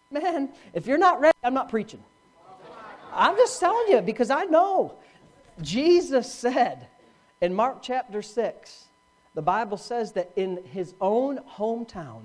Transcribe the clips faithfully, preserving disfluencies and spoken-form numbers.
Man, if you're not ready, I'm not preaching. I'm just telling you because I know. Jesus said in Mark chapter six, the Bible says that in his own hometown,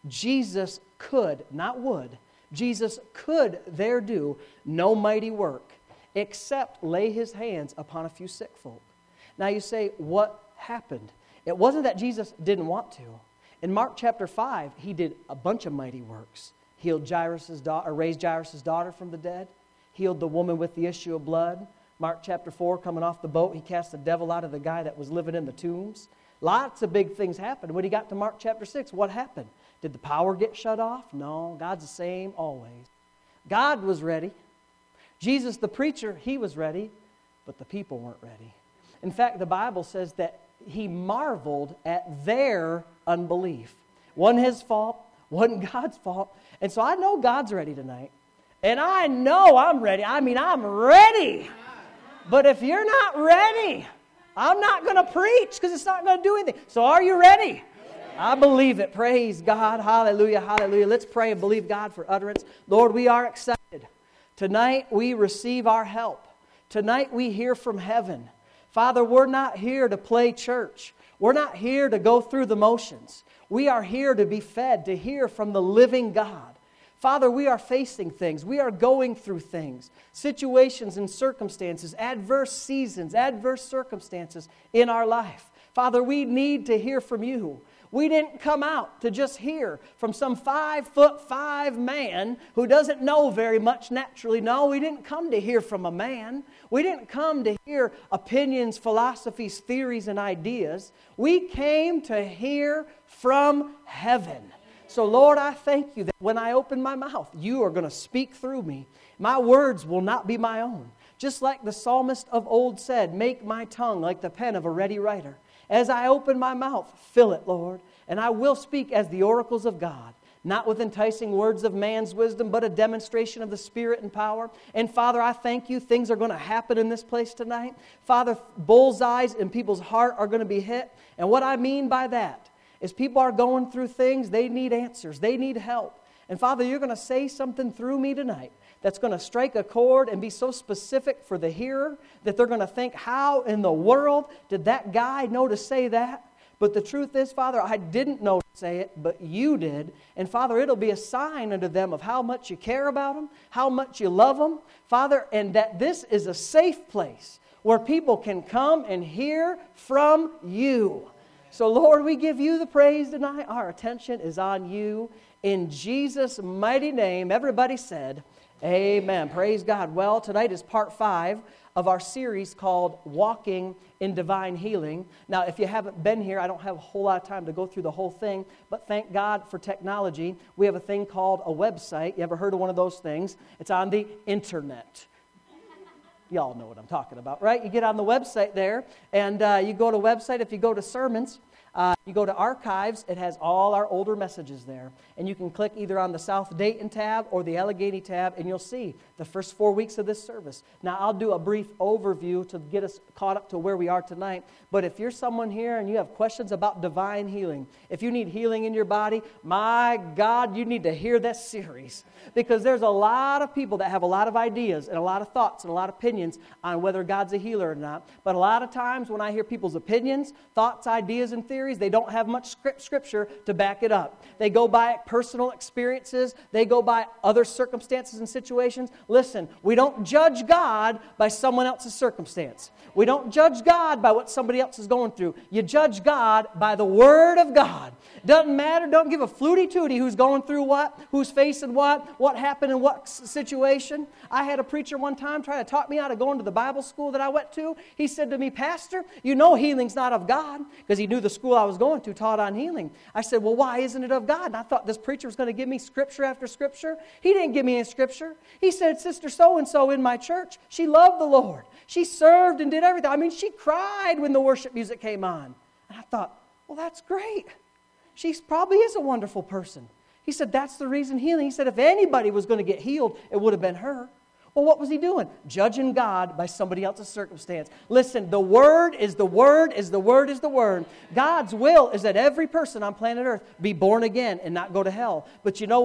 Jesus could, not would, Jesus could there do no mighty work except lay his hands upon a few sick folk. Now you say, what happened? It wasn't that Jesus didn't want to. In Mark chapter five, he did a bunch of mighty works. Healed Jairus' daughter, or raised Jairus' daughter from the dead. Healed the woman with the issue of blood. Mark chapter four, coming off the boat, he cast the devil out of the guy that was living in the tombs. Lots of big things happened. When he got to Mark chapter six, what happened? Did the power get shut off? No, God's the same always. God was ready. Jesus, the preacher, he was ready, but the people weren't ready. In fact, the Bible says that he marveled at their unbelief. Wasn't his fault, wasn't God's fault. And so I know God's ready tonight. And I know I'm ready. I mean, I'm ready. But if you're not ready, I'm not going to preach because it's not going to do anything. So are you ready? I believe it. Praise God. Hallelujah. Hallelujah. Let's pray and believe God for utterance. Lord, we are excited. Tonight we receive our help. Tonight we hear from heaven. Father, we're not here to play church. We're not here to go through the motions. We are here to be fed, to hear from the living God. Father, we are facing things. We are going through things, situations and circumstances, adverse seasons, adverse circumstances in our life. Father, we need to hear from you. We didn't come out to just hear from some five foot five man who doesn't know very much naturally. No, we didn't come to hear from a man. We didn't come to hear opinions, philosophies, theories, and ideas. We came to hear from heaven. So, Lord, I thank you that when I open my mouth, you are going to speak through me. My words will not be my own. Just like the psalmist of old said, make my tongue like the pen of a ready writer. As I open my mouth, fill it, Lord, and I will speak as the oracles of God, not with enticing words of man's wisdom, but a demonstration of the Spirit and power. And Father, I thank you, things are going to happen in this place tonight. Father, bullseyes in people's heart are going to be hit. And what I mean by that is people are going through things, they need answers, they need help. And Father, you're going to say something through me tonight that's going to strike a chord and be so specific for the hearer that they're going to think, how in the world did that guy know to say that? But the truth is, Father, I didn't know to say it, but you did. And Father, it'll be a sign unto them of how much you care about them, how much you love them, Father, and that this is a safe place where people can come and hear from you. So, Lord, we give you the praise tonight. Our attention is on you. In Jesus' mighty name, everybody said, amen. Praise God. Well, tonight is part five of our series called Walking in Divine Healing. Now, if you haven't been here, I don't have a whole lot of time to go through the whole thing, but thank God for technology. We have a thing called a website. You ever heard of one of those things? It's on the internet. Y'all know what I'm talking about, right? You get on the website there, and uh, you go to website. If you go to sermons, Uh, you go to archives, it has all our older messages there. And you can click either on the South Dayton tab or the Allegheny tab, and you'll see the first four weeks of this service. Now, I'll do a brief overview to get us caught up to where we are tonight. But if you're someone here and you have questions about divine healing, if you need healing in your body, my God, you need to hear this series. Because there's a lot of people that have a lot of ideas and a lot of thoughts and a lot of opinions on whether God's a healer or not. But a lot of times when I hear people's opinions, thoughts, ideas, and theories, they don't have much script, scripture to back it up. They go by personal experiences. They go by other circumstances and situations. Listen, we don't judge God by someone else's circumstance. We don't judge God by what somebody else is going through. You judge God by the Word of God. Doesn't matter. Don't give a flutie tootie who's going through what, who's facing what, what happened in what situation. I had a preacher one time try to talk me out of going to the Bible school that I went to. He said to me, Pastor, you know healing's not of God, because he knew the school I was going to taught on healing. I said, well, why isn't it of God? And I thought this preacher was going to give me scripture after scripture. He didn't give me any scripture. He said, Sister so-and-so in my church, she loved the Lord. She served and did everything. I mean, she cried when the worship music came on. And I thought, well, that's great. She probably is a wonderful person. He said, that's the reason healing. He said, if anybody was going to get healed, it would have been her. Well, what was he doing? Judging God by somebody else's circumstance. Listen, the Word is the Word is the Word is the Word. God's will is that every person on planet Earth be born again and not go to hell. But you know what?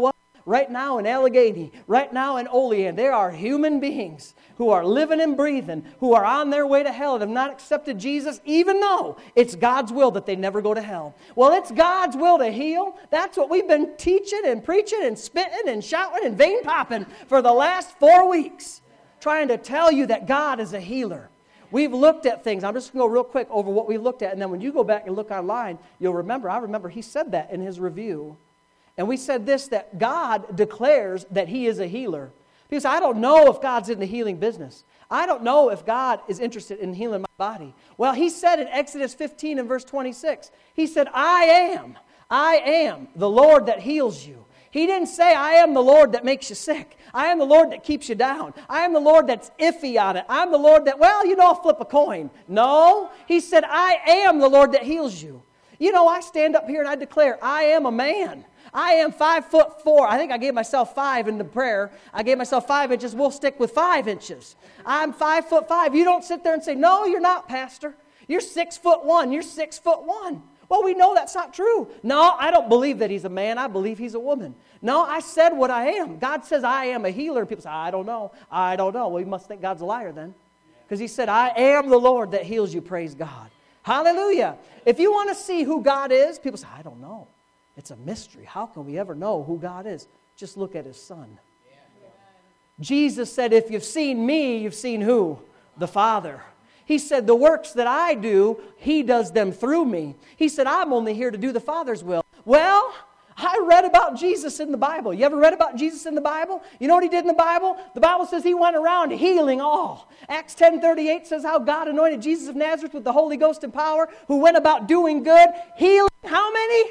right now in Allegheny, right now in Olean. There are human beings who are living and breathing, who are on their way to hell and have not accepted Jesus, even though it's God's will that they never go to hell. Well, it's God's will to heal. That's what we've been teaching and preaching and spitting and shouting and vein popping for the last four weeks, trying to tell you that God is a healer. We've looked at things. I'm just going to go real quick over what we looked at, and then when you go back and look online, you'll remember. I remember he said that in his review. And we said this, that God declares that He is a healer. People say, I don't know if God's in the healing business. I don't know if God is interested in healing my body. Well, He said in Exodus fifteen and verse twenty-six, He said, I am, I am the Lord that heals you. He didn't say, I am the Lord that makes you sick. I am the Lord that keeps you down. I am the Lord that's iffy on it. I'm the Lord that, well, you know, I'll flip a coin. No, He said, I am the Lord that heals you. You know, I stand up here and I declare, I am a man. I am five foot four. I think I gave myself five in the prayer. I gave myself five inches. We'll stick with five inches. I'm five foot five. You don't sit there and say, no, you're not, Pastor. You're six foot one. You're six foot one. Well, we know that's not true. No, I don't believe that He's a man. I believe He's a woman. No, I said what I am. God says I am a healer. People say, I don't know. I don't know. Well, you must think God's a liar then. Because He said, I am the Lord that heals you. Praise God. Hallelujah. If you want to see who God is, people say, I don't know. It's a mystery. How can we ever know who God is? Just look at His Son. Jesus said, if you've seen me, you've seen who? The Father. He said, the works that I do, He does them through me. He said, I'm only here to do the Father's will. Well, I read about Jesus in the Bible. You ever read about Jesus in the Bible? You know what He did in the Bible? The Bible says He went around healing all. Acts ten thirty-eight says how God anointed Jesus of Nazareth with the Holy Ghost and power, who went about doing good, healing how many?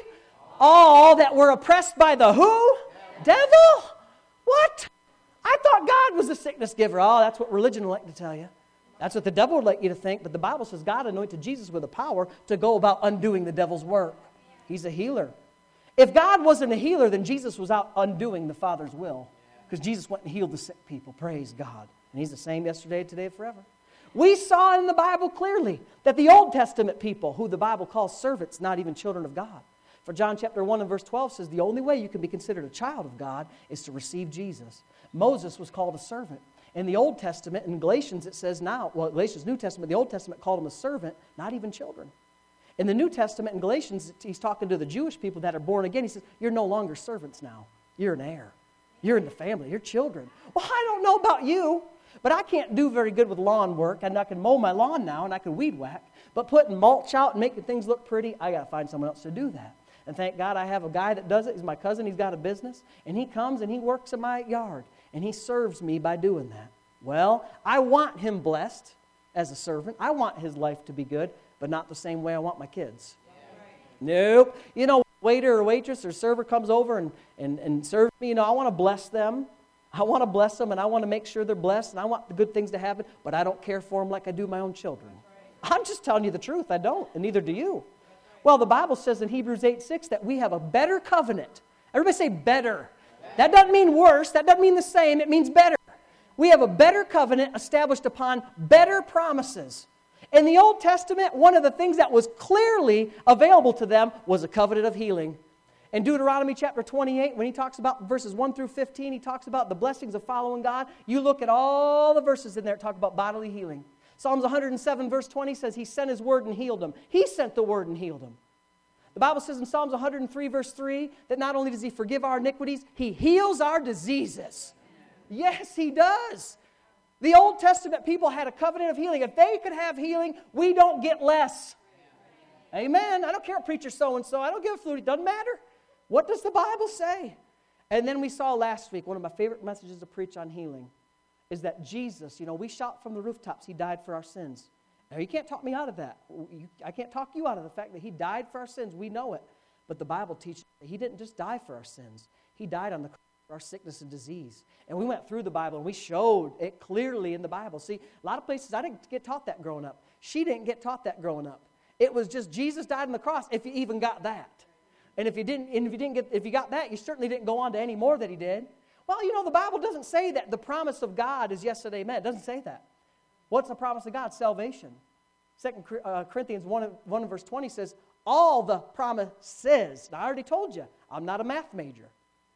All that were oppressed by the who? Devil? What? I thought God was a sickness giver. Oh, that's what religion would like to tell you. That's what the devil would like you to think. But the Bible says God anointed Jesus with the power to go about undoing the devil's work. He's a healer. If God wasn't a healer, then Jesus was out undoing the Father's will. Because Jesus went and healed the sick people. Praise God. And He's the same yesterday, today, forever. We saw in the Bible clearly that the Old Testament people, who the Bible calls servants, not even children of God. For John chapter one and verse twelve says the only way you can be considered a child of God is to receive Jesus. Moses was called a servant. In the Old Testament, in Galatians it says now, well, Galatians, New Testament, the Old Testament called him a servant, not even children. In the New Testament, in Galatians, he's talking to the Jewish people that are born again. He says, you're no longer servants now. You're an heir. You're in the family. You're children. Well, I don't know about you, but I can't do very good with lawn work, and I can mow my lawn now, and I can weed whack. But putting mulch out and making things look pretty, I got to find someone else to do that. And thank God I have a guy that does it. He's my cousin. He's got a business. And he comes and he works in my yard. And he serves me by doing that. Well, I want him blessed as a servant. I want his life to be good, but not the same way I want my kids. Yeah. Nope. You know, waiter or waitress or server comes over and, and, and serves me. You know, I want to bless them. I want to bless them, and I want to make sure they're blessed, and I want the good things to happen, but I don't care for them like I do my own children. I'm just telling you the truth. I don't, and neither do you. Well, the Bible says in Hebrews eight six that we have a better covenant. Everybody say better. That doesn't mean worse. That doesn't mean the same. It means better. We have a better covenant established upon better promises. In the Old Testament, one of the things that was clearly available to them was a covenant of healing. In Deuteronomy chapter twenty-eight, when he talks about verses one through fifteen, he talks about the blessings of following God. You look at all the verses in there that talk about bodily healing. Psalms one hundred seven verse twenty says He sent His word and healed them. He sent the word and healed them. The Bible says in Psalms one hundred three verse three that not only does He forgive our iniquities, He heals our diseases. Yes, He does. The Old Testament people had a covenant of healing. If they could have healing, we don't get less. Amen. I don't care what preacher so-and-so. I don't give a flute. It doesn't matter. What does the Bible say? And then we saw last week, one of my favorite messages to preach on healing, is that Jesus, you know, we shout from the rooftops, He died for our sins. Now, you can't talk me out of that. I can't talk you out of the fact that He died for our sins. We know it. But the Bible teaches that He didn't just die for our sins. He died on the cross for our sickness and disease. And we went through the Bible, and we showed it clearly in the Bible. See, a lot of places I didn't get taught that growing up. She didn't get taught that growing up. It was just Jesus died on the cross, if you even got that. And if you didn't, and if you didn't get, if you got that, you certainly didn't go on to any more that He did. Well, you know, the Bible doesn't say that the promise of God is yes and amen. It doesn't say that. What's the promise of God? Salvation. Second Corinthians one, one verse twenty says, all the promises. Now, I already told you, I'm not a math major.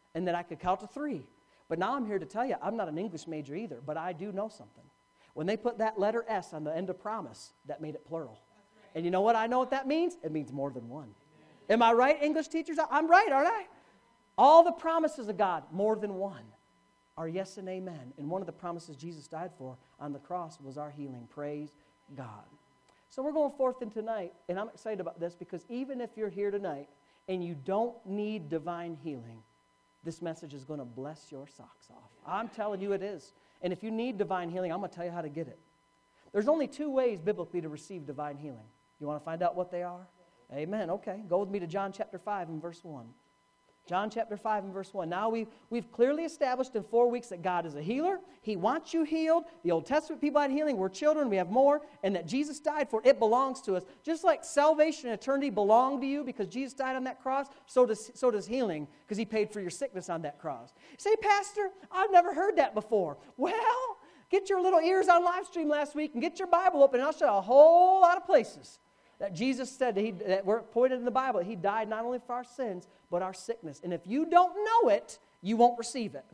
and that I could count to three. But now I'm here to tell you, I'm not an English major either, but I do know something. When they put that letter S on the end of promise, that made it plural. And you know what I know what that means? It means more than one. Am I right, English teachers? I'm right, aren't I? All the promises of God, more than one, are yes and amen. And one of the promises Jesus died for on the cross was our healing. Praise God. So we're going forth in tonight, and I'm excited about this because even if you're here tonight and you don't need divine healing, this message is going to bless your socks off. I'm telling you it is. And if you need divine healing, I'm going to tell you how to get it. There's only two ways biblically to receive divine healing. You want to find out what they are? Amen. Okay. Go with me to John chapter five and verse one. John chapter five and verse one. Now we've, we've clearly established in four weeks that God is a healer. He wants you healed. The Old Testament people had healing. We're children. We have more. And that Jesus died for it belongs to us. Just like salvation and eternity belong to you because Jesus died on that cross, so does, so does healing because He paid for your sickness on that cross. You say, Pastor, I've never heard that before. Well, get your little ears on live stream last week and get your Bible open and I'll show you a whole lot of places that Jesus said that, he, that were pointed in the Bible, that He died not only for our sins, but our sickness. And if you don't know it, you won't receive it.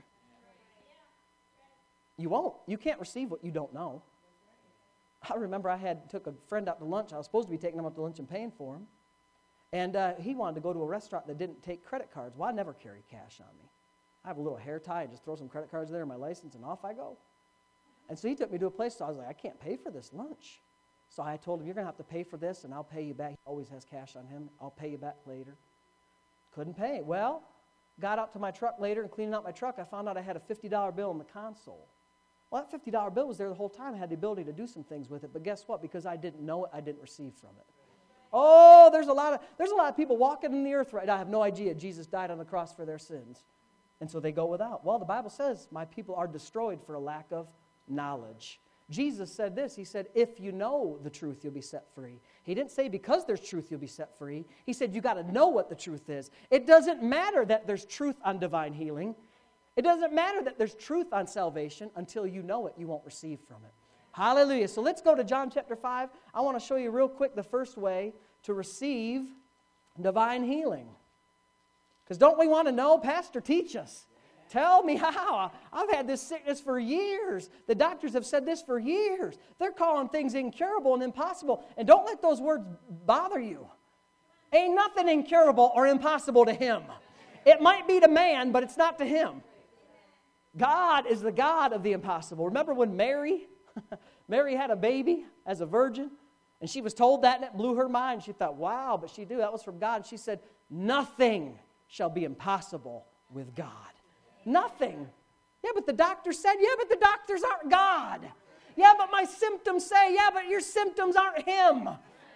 You won't. You can't receive what you don't know. I remember I had took a friend out to lunch. I was supposed to be taking him out to lunch and paying for him. And uh, he wanted to go to a restaurant that didn't take credit cards. Well, I never carry cash on me. I have a little hair tie. I just throw some credit cards there, my license, and off I go. And so he took me to a place, so I was like, I can't pay for this lunch. So I told him, you're going to have to pay for this, and I'll pay you back. He always has cash on him. I'll pay you back later. Couldn't pay. Well, got out to my truck later and cleaning out my truck, I found out I had a fifty dollar bill in the console. Well, that fifty dollar bill was there the whole time. I had the ability to do some things with it, but guess what? Because I didn't know it, I didn't receive from it. Oh, there's a lot of there's a lot of people walking in the earth right now. I have no idea Jesus died on the cross for their sins. And so they go without. Well, the Bible says, my people are destroyed for a lack of knowledge. Jesus said this. He said, if you know the truth, you'll be set free. He didn't say because there's truth, you'll be set free. He said you got to know what the truth is. It doesn't matter that there's truth on divine healing. It doesn't matter that there's truth on salvation. Until you know it, you won't receive from it. Hallelujah. So let's go to John chapter five. I want to show you real quick the first way to receive divine healing. Because don't we want to know? Pastor, teach us. Tell me how. I've had this sickness for years. The doctors have said this for years. They're calling things incurable and impossible. And don't let those words bother you. Ain't nothing incurable or impossible to Him. It might be to man, but it's not to Him. God is the God of the impossible. Remember when Mary, Mary had a baby as a virgin, and she was told that, and it blew her mind. She thought, wow, but she knew that was from God. And she said, nothing shall be impossible with God. Nothing. Yeah, but the doctor said, yeah, but the doctors aren't God. Yeah, but my symptoms say, yeah, but your symptoms aren't Him.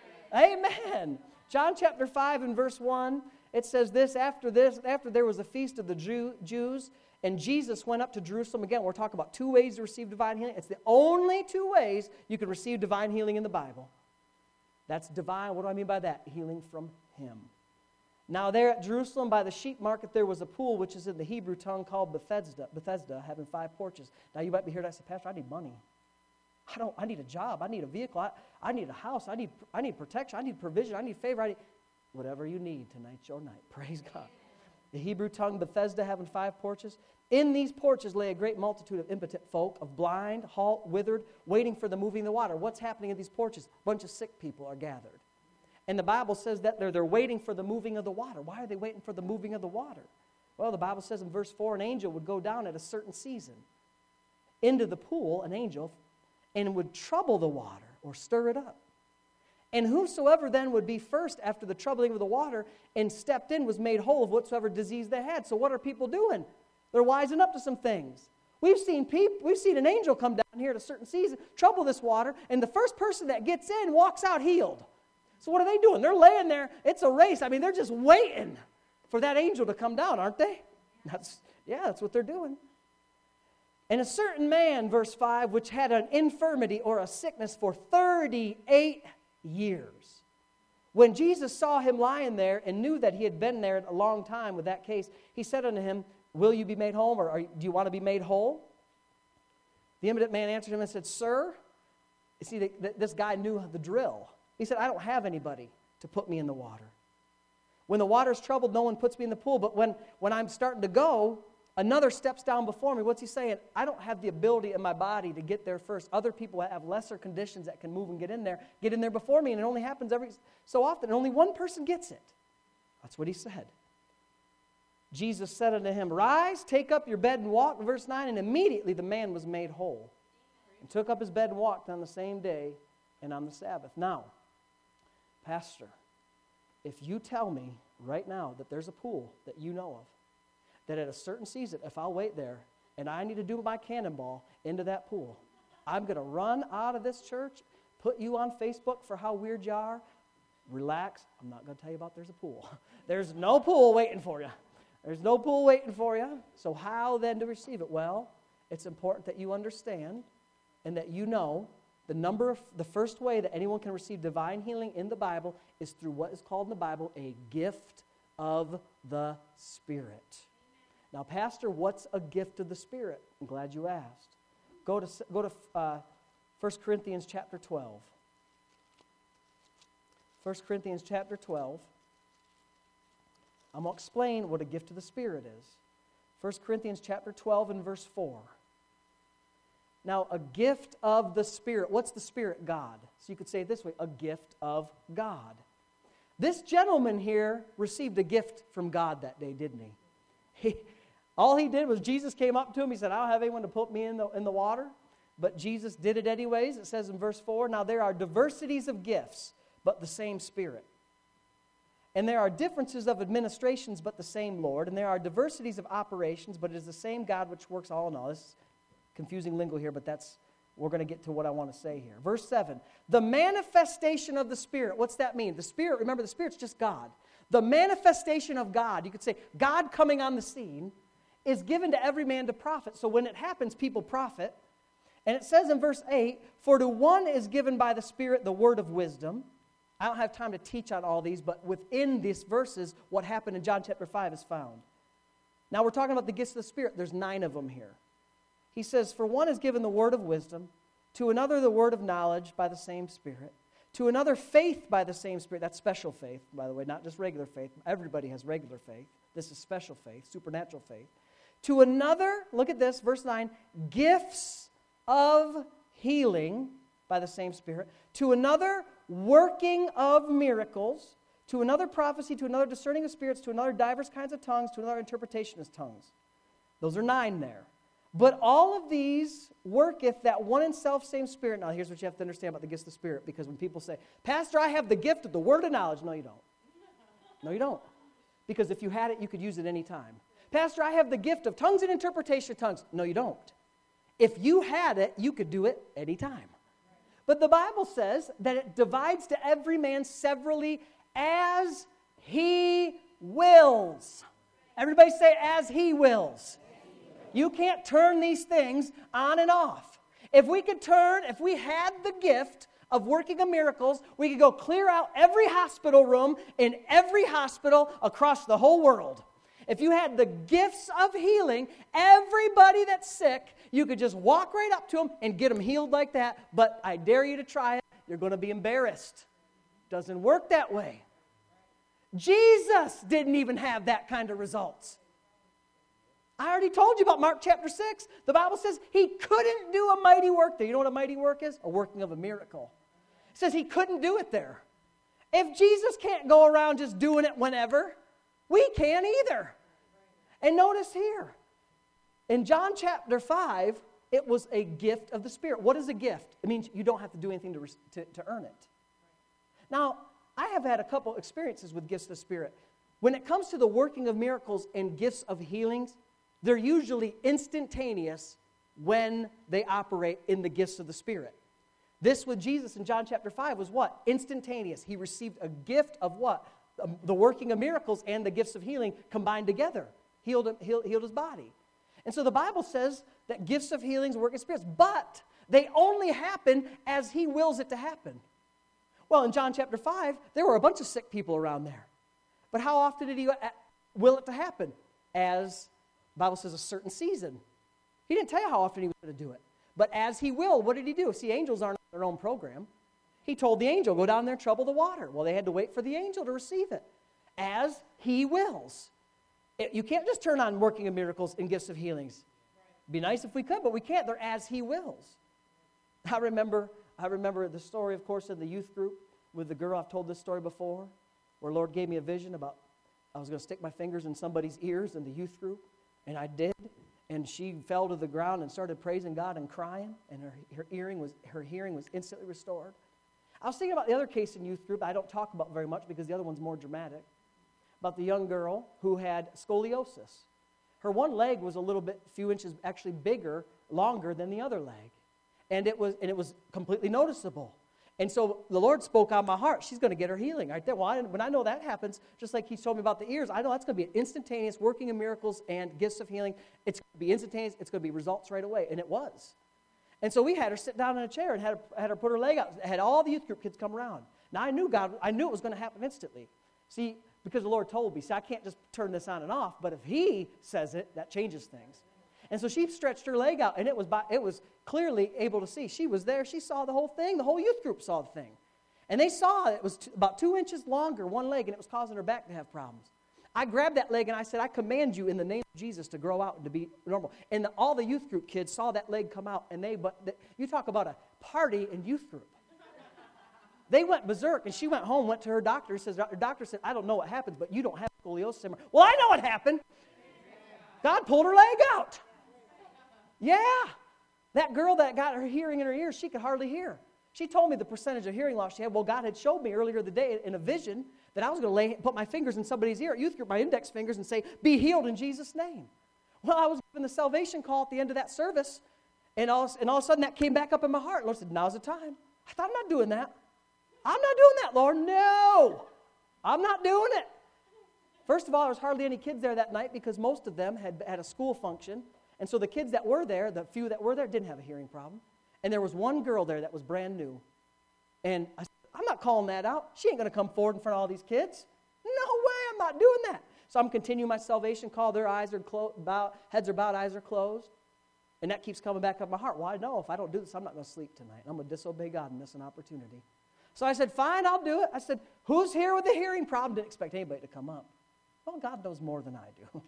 Amen. John chapter five and verse one, it says this, after this, after there was a feast of the Jew, Jews, and Jesus went up to Jerusalem. Again, we're talking about two ways to receive divine healing. It's the only two ways you can receive divine healing in the Bible. That's divine. What do I mean by that? Healing from Him. Now there at Jerusalem by the sheep market there was a pool which is in the Hebrew tongue called Bethesda, Bethesda, having five porches. Now you might be here and I say, Pastor, I need money. I don't. I need a job. I need a vehicle. I, I need a house. I need. I need protection. I need provision. I need favor. I need whatever you need. Tonight's your night. Praise God. The Hebrew tongue Bethesda, having five porches. In these porches lay a great multitude of impotent folk, of blind, halt, withered, waiting for the moving of the water. What's happening in these porches? A bunch of sick people are gathered. And the Bible says that they're, they're waiting for the moving of the water. Why are they waiting for the moving of the water? Well, the Bible says in verse four, an angel would go down at a certain season into the pool, an angel, and would trouble the water or stir it up. And whosoever then would be first after the troubling of the water and stepped in was made whole of whatsoever disease they had. So what are people doing? They're wising up to some things. We've seen people, we've seen an angel come down here at a certain season, trouble this water, and the first person that gets in walks out healed. So what are they doing? They're laying there. It's a race. I mean, they're just waiting for that angel to come down, aren't they? That's, yeah, that's what they're doing. And a certain man, verse five, which had an infirmity or a sickness for thirty-eight years. When Jesus saw him lying there and knew that he had been there a long time with that case, he said unto him, will you be made whole, or are, do you want to be made whole? The impotent man answered him and said, sir, you see, the, the, this guy knew the drill. He said, I don't have anybody to put me in the water. When the water's troubled, no one puts me in the pool. But when, when I'm starting to go, another steps down before me. What's he saying? I don't have the ability in my body to get there first. Other people have lesser conditions that can move and get in there, get in there before me, and it only happens every so often, and only one person gets it. That's what he said. Jesus said unto him, Rise, take up your bed and walk, verse nine, and immediately the man was made whole, and took up his bed and walked on the same day and on the Sabbath. Now, Pastor, if you tell me right now that there's a pool that you know of, that at a certain season, if I'll wait there and I need to do my cannonball into that pool, I'm going to run out of this church, put you on Facebook for how weird you are, relax. I'm not going to tell you about there's a pool. There's no pool waiting for you. There's no pool waiting for you. So how then to receive it? Well, it's important that you understand and that you know the number of, the first way that anyone can receive divine healing in the Bible is through what is called in the Bible a gift of the Spirit. Now, Pastor, what's a gift of the Spirit? I'm glad you asked. Go to, go to uh, First Corinthians chapter twelve. First Corinthians chapter twelve. I'm going to explain what a gift of the Spirit is. First Corinthians chapter twelve and verse four. Now, a gift of the Spirit. What's the Spirit? God. So you could say it this way, a gift of God. This gentleman here received a gift from God that day, didn't he? He all he did was Jesus came up to him. He said, I don't have anyone to put me in the, in the water. But Jesus did it anyways. It says in verse four, Now there are diversities of gifts, but the same Spirit. And there are differences of administrations, but the same Lord. And there are diversities of operations, but it is the same God which works all in all. This is confusing lingo here, but that's, we're going to get to what I want to say here. Verse seven, the manifestation of the Spirit. What's that mean? The Spirit, remember, the Spirit's just God. The manifestation of God, you could say God coming on the scene, is given to every man to profit. So when it happens, people profit. And it says in verse eight, For to one is given by the Spirit the word of wisdom. I don't have time to teach on all these, but within these verses, what happened in John chapter five is found. Now we're talking about the gifts of the Spirit. There's nine of them here. He says, For one is given the word of wisdom, to another the word of knowledge by the same Spirit, to another faith by the same Spirit. That's special faith, by the way, not just regular faith. Everybody has regular faith. This is special faith, supernatural faith. To another, look at this, verse nine, gifts of healing by the same Spirit. To another, working of miracles. To another, prophecy. To another, discerning of spirits. To another, diverse kinds of tongues. To another, interpretation of tongues. Those are nine there. But all of these worketh that one and self same Spirit. Now, here's what you have to understand about the gifts of the Spirit, because when people say, Pastor, I have the gift of the word of knowledge. No, you don't. No, you don't. Because if you had it, you could use it any time. Pastor, I have the gift of tongues and interpretation of tongues. No, you don't. If you had it, you could do it anytime. But the Bible says that it divides to every man severally as he wills. Everybody say, as he wills. You can't turn these things on and off. If we could turn, if we had the gift of working of miracles, we could go clear out every hospital room in every hospital across the whole world. If you had the gifts of healing, everybody that's sick, you could just walk right up to them and get them healed like that. But I dare you to try it. You're going to be embarrassed. Doesn't work that way. Jesus didn't even have that kind of results. I already told you about Mark chapter six. The Bible says he couldn't do a mighty work there. You know what a mighty work is? A working of a miracle. It says he couldn't do it there. If Jesus can't go around just doing it whenever, we can't either. And notice here, in John chapter five, it was a gift of the Spirit. What is a gift? It means you don't have to do anything to, to, to earn it. Now, I have had a couple experiences with gifts of the Spirit. When it comes to the working of miracles and gifts of healings, they're usually instantaneous when they operate in the gifts of the Spirit. This with Jesus in John chapter five was what? Instantaneous. He received a gift of what? Um, the working of miracles and the gifts of healing combined together. Healed, him, healed, healed his body. And so the Bible says that gifts of healings work in spirits, but they only happen as he wills it to happen. Well, in John chapter five, there were a bunch of sick people around there. But how often did he will it to happen? As the Bible says, a certain season. He didn't tell you how often he was going to do it. But as he will, what did he do? See, angels aren't on their own program. He told the angel, go down there and trouble the water. Well, they had to wait for the angel to receive it. as He wills. It, you can't just turn on working of miracles and gifts of healings. It'd be nice if we could, but we can't. They're as He wills. I remember, I remember the story, of course, in the youth group with the girl. I've told this story before, where Lord gave me a vision about I was going to stick my fingers in somebody's ears in the youth group, and I did. And she fell to the ground and started praising God and crying, and her, her hearing was her hearing was instantly restored. I was thinking about the other case in youth group I don't talk about very much because the other one's more dramatic, about the young girl who had scoliosis. Her one leg was a little bit, a few inches actually bigger, longer than the other leg, and it was and it was completely noticeable. And so the Lord spoke on my heart. She's going to get her healing right there. Well, I, when I know that happens, just like He told me about the ears, I know that's going to be an instantaneous working of miracles and gifts of healing. It's going to be instantaneous. It's going to be results right away. And it was. And so we had her sit down in a chair and had her, had her put her leg out. Had all the youth group kids come around. Now I knew God. I knew it was going to happen instantly. See, because the Lord told me. See, I can't just turn this on and off. But if He says it, that changes things. And so she stretched her leg out, and it was by, it was clearly able to see. She was there. She saw the whole thing. The whole youth group saw the thing. And they saw it was t- about two inches longer, one leg, and it was causing her back to have problems. I grabbed that leg, and I said, I command you in the name of Jesus to grow out and to be normal. And the, all the youth group kids saw that leg come out, and they, but the, you talk about a party in youth group. They went berserk, and she went home, went to her doctor. He says, her doctor said, I don't know what happens, but you don't have scoliosis anymore. Well, I know what happened. God pulled her leg out. Yeah, that girl that got her hearing in her ears, she could hardly hear. She told me the percentage of hearing loss she had. Well, God had showed me earlier the day in a vision that I was going to lay, put my fingers in somebody's ear at youth group, my index fingers, and say, be healed in Jesus' name. Well, I was given the salvation call at the end of that service, and all, and all of a sudden that came back up in my heart. Lord said, now's the time. I thought, I'm not doing that. I'm not doing that, Lord. No, I'm not doing it. First of all, there was hardly any kids there that night because most of them had had a school function. And so the kids that were there, the few that were there, didn't have a hearing problem. And there was one girl there that was brand new. And I said, I'm not calling that out. She ain't going to come forward in front of all these kids. No way, I'm not doing that. So I'm continuing my salvation call. Their eyes are closed, bow, heads are bowed, eyes are closed. And that keeps coming back up in my heart. Well, I know if I don't do this, I'm not going to sleep tonight. I'm going to disobey God and miss an opportunity. So I said, fine, I'll do it. I said, who's here with a hearing problem? Didn't expect anybody to come up. Well, God knows more than I do.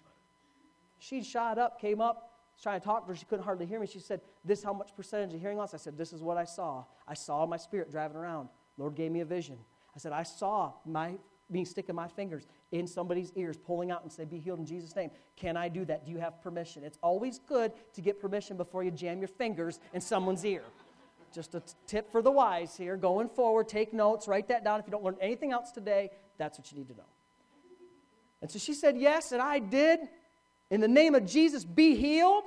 She shot up, came up. Trying to talk to her, she couldn't hardly hear me. She said, this is how much percentage of hearing loss? I said, this is what I saw. I saw my spirit driving around. Lord gave me a vision. I said, I saw my me sticking my fingers in somebody's ears, pulling out and say, be healed in Jesus' name. Can I do that? Do you have permission? It's always good to get permission before you jam your fingers in someone's ear. Just a t- tip for the wise here. Going forward, take notes, write that down. If you don't learn anything else today, that's what you need to know. And so she said yes, and I did. In the name of Jesus, be healed.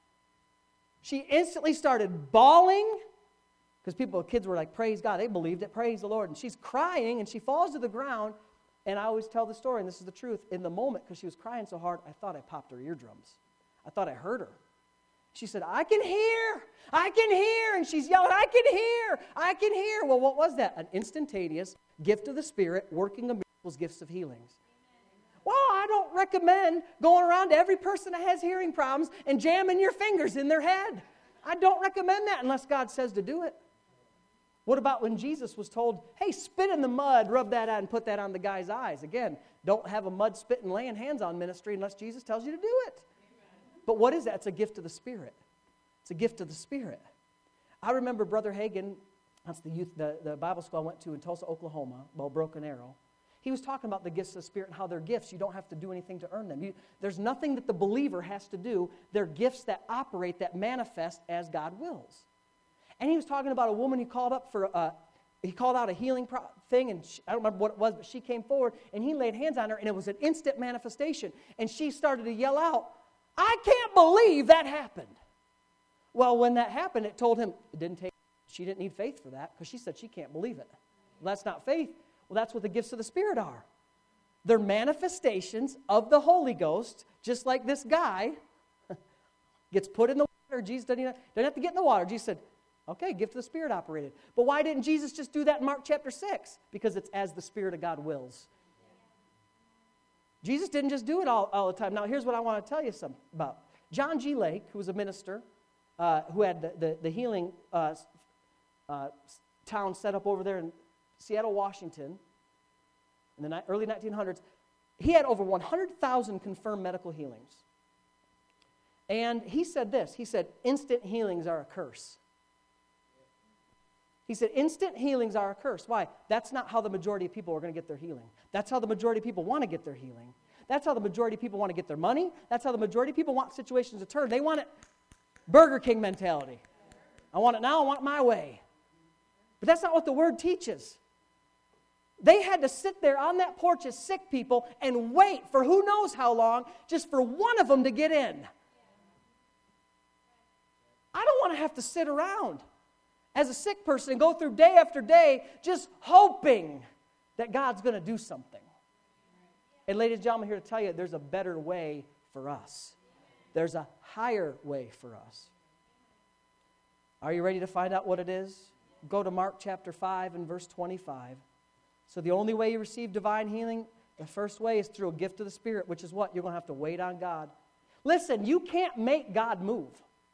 She instantly started bawling because people, kids were like, praise God. They believed it, praise the Lord. And she's crying, and she falls to the ground. And I always tell the story, and this is the truth. In the moment, because she was crying so hard, I thought I popped her eardrums. I thought I heard her. She said, I can hear. I can hear. And she's yelling, I can hear. I can hear. Well, what was that? An instantaneous gift of the Spirit, working of miracles, gifts of healings. Well, I don't recommend going around to every person that has hearing problems and jamming your fingers in their head. I don't recommend that unless God says to do it. What about when Jesus was told, hey, spit in the mud, rub that out, and put that on the guy's eyes? Again, don't have a mud spit and laying hands on ministry unless Jesus tells you to do it. But what is that? It's a gift of the Spirit. It's a gift of the Spirit. I remember Brother Hagin, that's the youth, the, the Bible school I went to in Tulsa, Oklahoma, well, Broken Arrow. He was talking about the gifts of the Spirit and how they're gifts. You don't have to do anything to earn them. You, there's nothing that the believer has to do. They're gifts that operate, that manifest as God wills. And he was talking about a woman he called up for, uh, he called out a healing pro- thing, and she, I don't remember what it was, but she came forward, and he laid hands on her, and it was an instant manifestation. And she started to yell out, I can't believe that happened. Well, when that happened, it told him, it didn't take, she didn't need faith for that, because she said she can't believe it. Well, that's not faith. Well, that's what the gifts of the Spirit are. They're manifestations of the Holy Ghost, just like this guy gets put in the water. Jesus doesn't, even, doesn't have to get in the water. Jesus said, okay, gift of the Spirit operated. But why didn't Jesus just do that in Mark chapter six? Because it's as the Spirit of God wills. Jesus didn't just do it all, all the time. Now, here's what I want to tell you some about. John G. Lake, who was a minister, uh, who had the, the, the healing uh, uh, town set up over there in Seattle, Washington, in the ni- early nineteen hundreds, he had over one hundred thousand confirmed medical healings. And he said this, he said, instant healings are a curse. He said, instant healings are a curse. Why? That's not how the majority of people are going to get their healing. That's how the majority of people want to get their healing. That's how the majority of people want to get their money. That's how the majority of people want situations to turn. They want it Burger King mentality. I want it now, I want it my way. But that's not what the Word teaches. They had to sit there on that porch as sick people and wait for who knows how long just for one of them to get in. I don't want to have to sit around as a sick person and go through day after day just hoping that God's going to do something. And ladies and gentlemen, I'm here to tell you there's a better way for us. There's a higher way for us. Are you ready to find out what it is? Go to Mark chapter five and verse twenty-five. So the only way you receive divine healing, the first way is through a gift of the Spirit, which is what? You're going to have to wait on God. Listen, you can't make God move.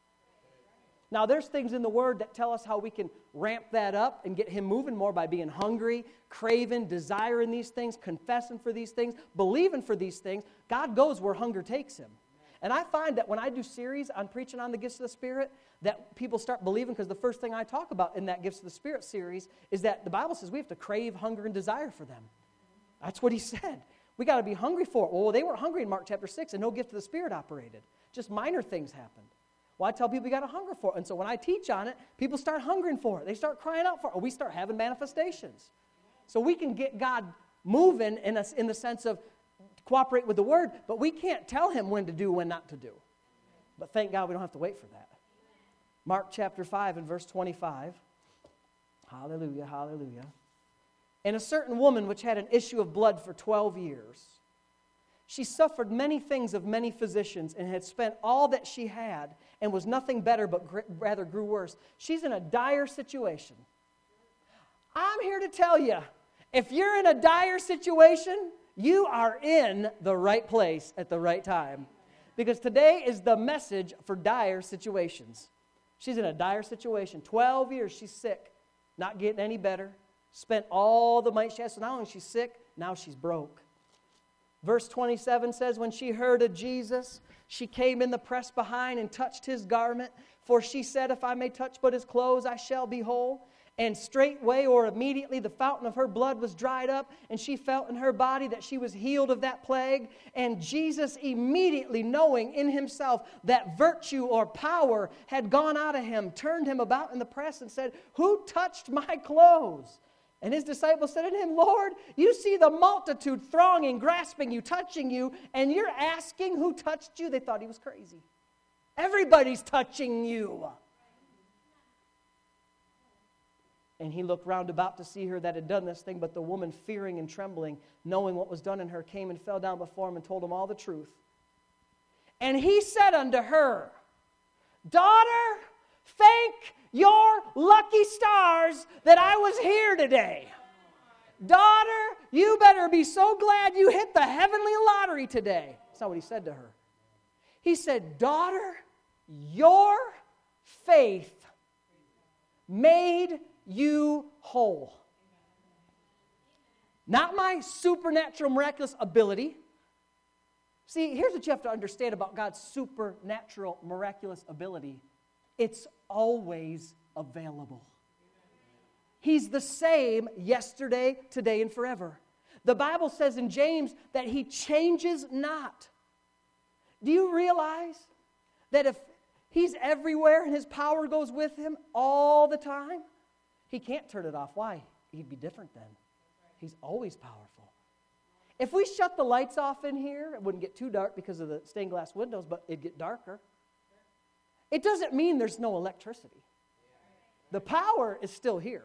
Now, there's things in the Word that tell us how we can ramp that up and get Him moving more by being hungry, craving, desiring these things, confessing for these things, believing for these things. God goes where hunger takes Him. And I find that when I do series on preaching on the gifts of the Spirit, that people start believing, because the first thing I talk about in that Gifts of the Spirit series is that the Bible says we have to crave, hunger, and desire for them. That's what He said. We got to be hungry for it. Well, they weren't hungry in Mark chapter six, and no gift of the Spirit operated. Just minor things happened. Well, I tell people you got to hunger for it. And so when I teach on it, people start hungering for it. They start crying out for it. Or we start having manifestations. So we can get God moving in, a, in the sense of cooperate with the Word, but we can't tell Him when to do, when not to do. But thank God we don't have to wait for that. Mark chapter five and verse twenty-five. Hallelujah, hallelujah. And a certain woman which had an issue of blood for twelve years, she suffered many things of many physicians and had spent all that she had and was nothing better but gr- rather grew worse. She's in a dire situation. I'm here to tell you, if you're in a dire situation, you are in the right place at the right time. Because today is the message for dire situations. She's in a dire situation. twelve years she's sick, not getting any better. Spent all the money she has. So not only is she sick, now she's broke. Verse twenty-seven says, when she heard of Jesus, she came in the press behind and touched His garment. For she said, if I may touch but His clothes, I shall be whole. And straightway or immediately the fountain of her blood was dried up, and she felt in her body that she was healed of that plague. And Jesus, immediately knowing in Himself that virtue or power had gone out of Him, turned Him about in the press and said, who touched my clothes? And His disciples said to Him, Lord, you see the multitude thronging, grasping you, touching you, and you're asking who touched you? They thought He was crazy. Everybody's touching you. And He looked round about to see her that had done this thing, but the woman, fearing and trembling, knowing what was done in her, came and fell down before Him and told Him all the truth. And He said unto her, daughter, thank your lucky stars that I was here today. Daughter, you better be so glad you hit the heavenly lottery today. That's not what He said to her. He said, daughter, your faith made you whole. Not my supernatural, miraculous ability. See, here's what you have to understand about God's supernatural, miraculous ability. It's always available. He's the same yesterday, today, and forever. The Bible says in James that He changes not. Do you realize that if He's everywhere and His power goes with Him all the time, He can't turn it off? Why? He'd be different then. He's always powerful. If we shut the lights off in here, it wouldn't get too dark because of the stained glass windows, but it'd get darker. It doesn't mean there's no electricity. The power is still here.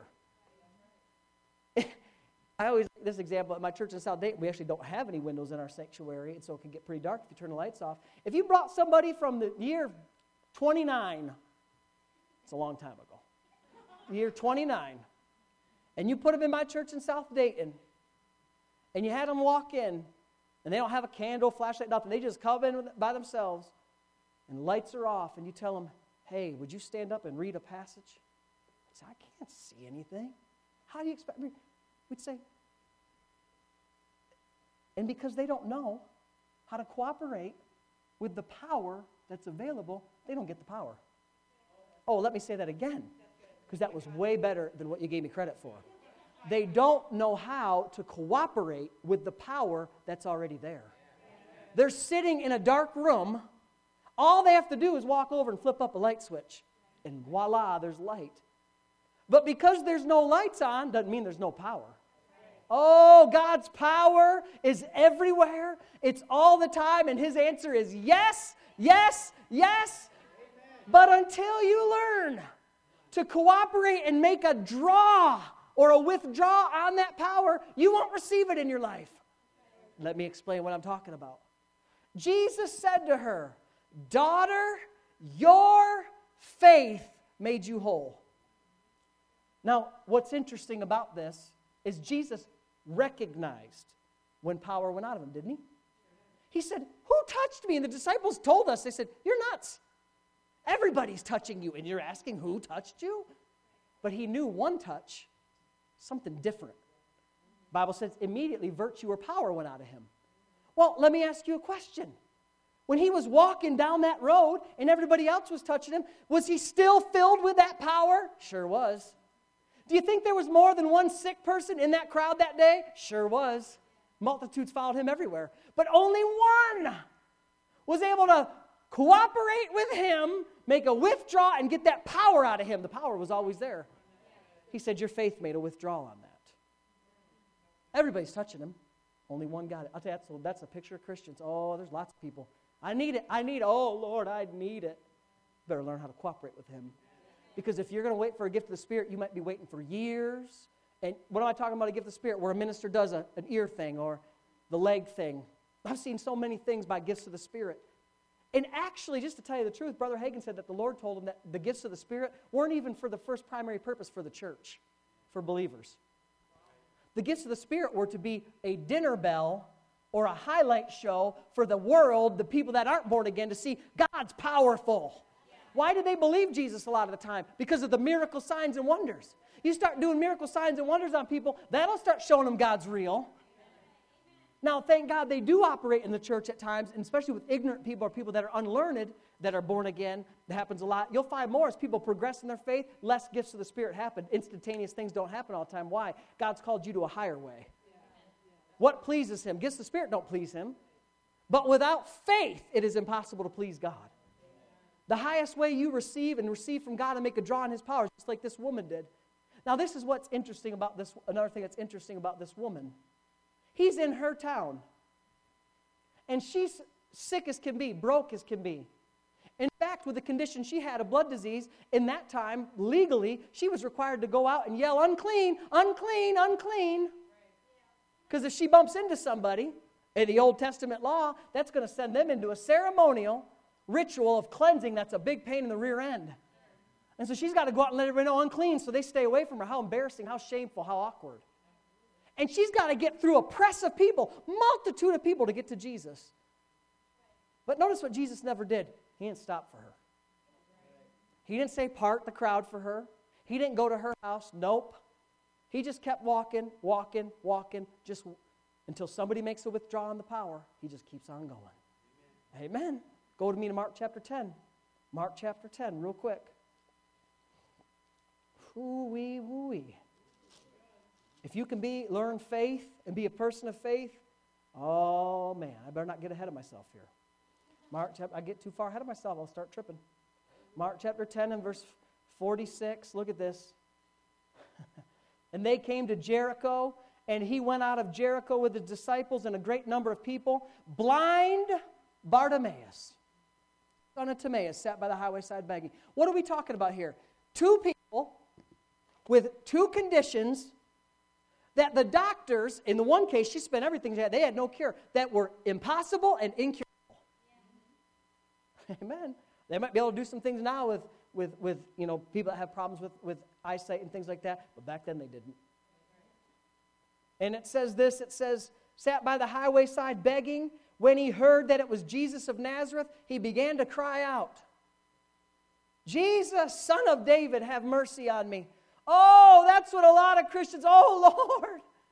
I always make this example at my church in South Dayton. We actually don't have any windows in our sanctuary, and so it can get pretty dark if you turn the lights off. If you brought somebody from the year twenty-nine, it's a long time ago, year twenty-nine, and you put them in my church in South Dayton, and you had them walk in, and they don't have a candle, flashlight, nothing. They just come in by themselves, and lights are off, and you tell them, hey, would you stand up and read a passage? They say, I can't see anything. How do you expect me? We'd say, And because they don't know how to cooperate with the power that's available, they don't get the power. Oh, let me say that again, because that was way better than what you gave me credit for. They don't know how to cooperate with the power that's already there. They're sitting in a dark room. All they have to do is walk over and flip up a light switch. And voila, there's light. But because there's no lights on, doesn't mean there's no power. Oh, God's power is everywhere. It's all the time. And His answer is yes, yes, yes. But until you learn to cooperate and make a draw or a withdraw on that power, you won't receive it in your life. Let me explain what I'm talking about. Jesus said to her, "Daughter, your faith made you whole." Now, what's interesting about this is Jesus recognized when power went out of him, didn't he? He said, "Who touched me?" And the disciples told us, they said, "You're nuts. Everybody's touching you, and you're asking who touched you?" But he knew one touch, something different. The Bible says immediately virtue or power went out of him. Well, let me ask you a question. When he was walking down that road and everybody else was touching him, was he still filled with that power? Sure was. Do you think there was more than one sick person in that crowd that day? Sure was. Multitudes followed him everywhere. But only one was able to cooperate with him, make a withdrawal, and get that power out of him. The power was always there. He said, "Your faith made a withdrawal on that." Everybody's touching him. Only one got it. I'll tell you, that's, that's a picture of Christians. Oh, there's lots of people. I need it. I need it. Oh, Lord, I need it. Better learn how to cooperate with him. Because if you're going to wait for a gift of the Spirit, you might be waiting for years. And what am I talking about, a gift of the Spirit? Where a minister does a, an ear thing or the leg thing. I've seen so many things by gifts of the Spirit. And actually, just to tell you the truth, Brother Hagin said that the Lord told him that the gifts of the Spirit weren't even for the first primary purpose for the church, for believers. The gifts of the Spirit were to be a dinner bell or a highlight show for the world, the people that aren't born again, to see God's powerful. Why do they believe Jesus a lot of the time? Because of the miracle signs and wonders. You start doing miracle signs and wonders on people, that'll start showing them God's real. Now, thank God they do operate in the church at times, and especially with ignorant people or people that are unlearned, that are born again. That happens a lot. You'll find more as people progress in their faith, less gifts of the Spirit happen. Instantaneous things don't happen all the time. Why? God's called you to a higher way. What pleases Him? Gifts of the Spirit don't please Him. But without faith, it is impossible to please God. The highest way you receive and receive from God and make a draw on His power, just like this woman did. Now, this is what's interesting about this. Another thing that's interesting about this woman. He's in her town. And she's sick as can be, broke as can be. In fact, with the condition she had, a blood disease, in that time, legally, she was required to go out and yell, "Unclean, unclean, unclean." Because if she bumps into somebody, in the Old Testament law, that's going to send them into a ceremonial ritual of cleansing that's a big pain in the rear end. And so she's got to go out and let everybody know unclean, so they stay away from her. How embarrassing, how shameful, how awkward. And she's got to get through a press of people, multitude of people to get to Jesus. But notice what Jesus never did. He didn't stop for her. He didn't say part the crowd for her. He didn't go to her house. Nope. He just kept walking, walking, walking, just until somebody makes a withdrawal on the power. He just keeps on going. Amen. Amen. Go to me to Mark chapter ten. Mark chapter ten, real quick. Woo-wee, woo-wee. If you can be, learn faith and be a person of faith, oh man, I better not get ahead of myself here. Mark chapter, I get too far ahead of myself, I'll start tripping. Mark chapter ten and verse forty-six, look at this. And they came to Jericho, and he went out of Jericho with his disciples and a great number of people. Blind Bartimaeus, son of Timaeus, sat by the highway side begging. What are we talking about here? Two people with two conditions that the doctors, in the one case, she spent everything she had, they had no cure, that were impossible and incurable. Yeah. Amen. They might be able to do some things now with, with, with you know, people that have problems with, with eyesight and things like that, but back then they didn't. And it says this, it says, sat by the highway side begging. When he heard that it was Jesus of Nazareth, he began to cry out, "Jesus, Son of David, have mercy on me." Oh, that's what a lot of Christians, oh, Lord.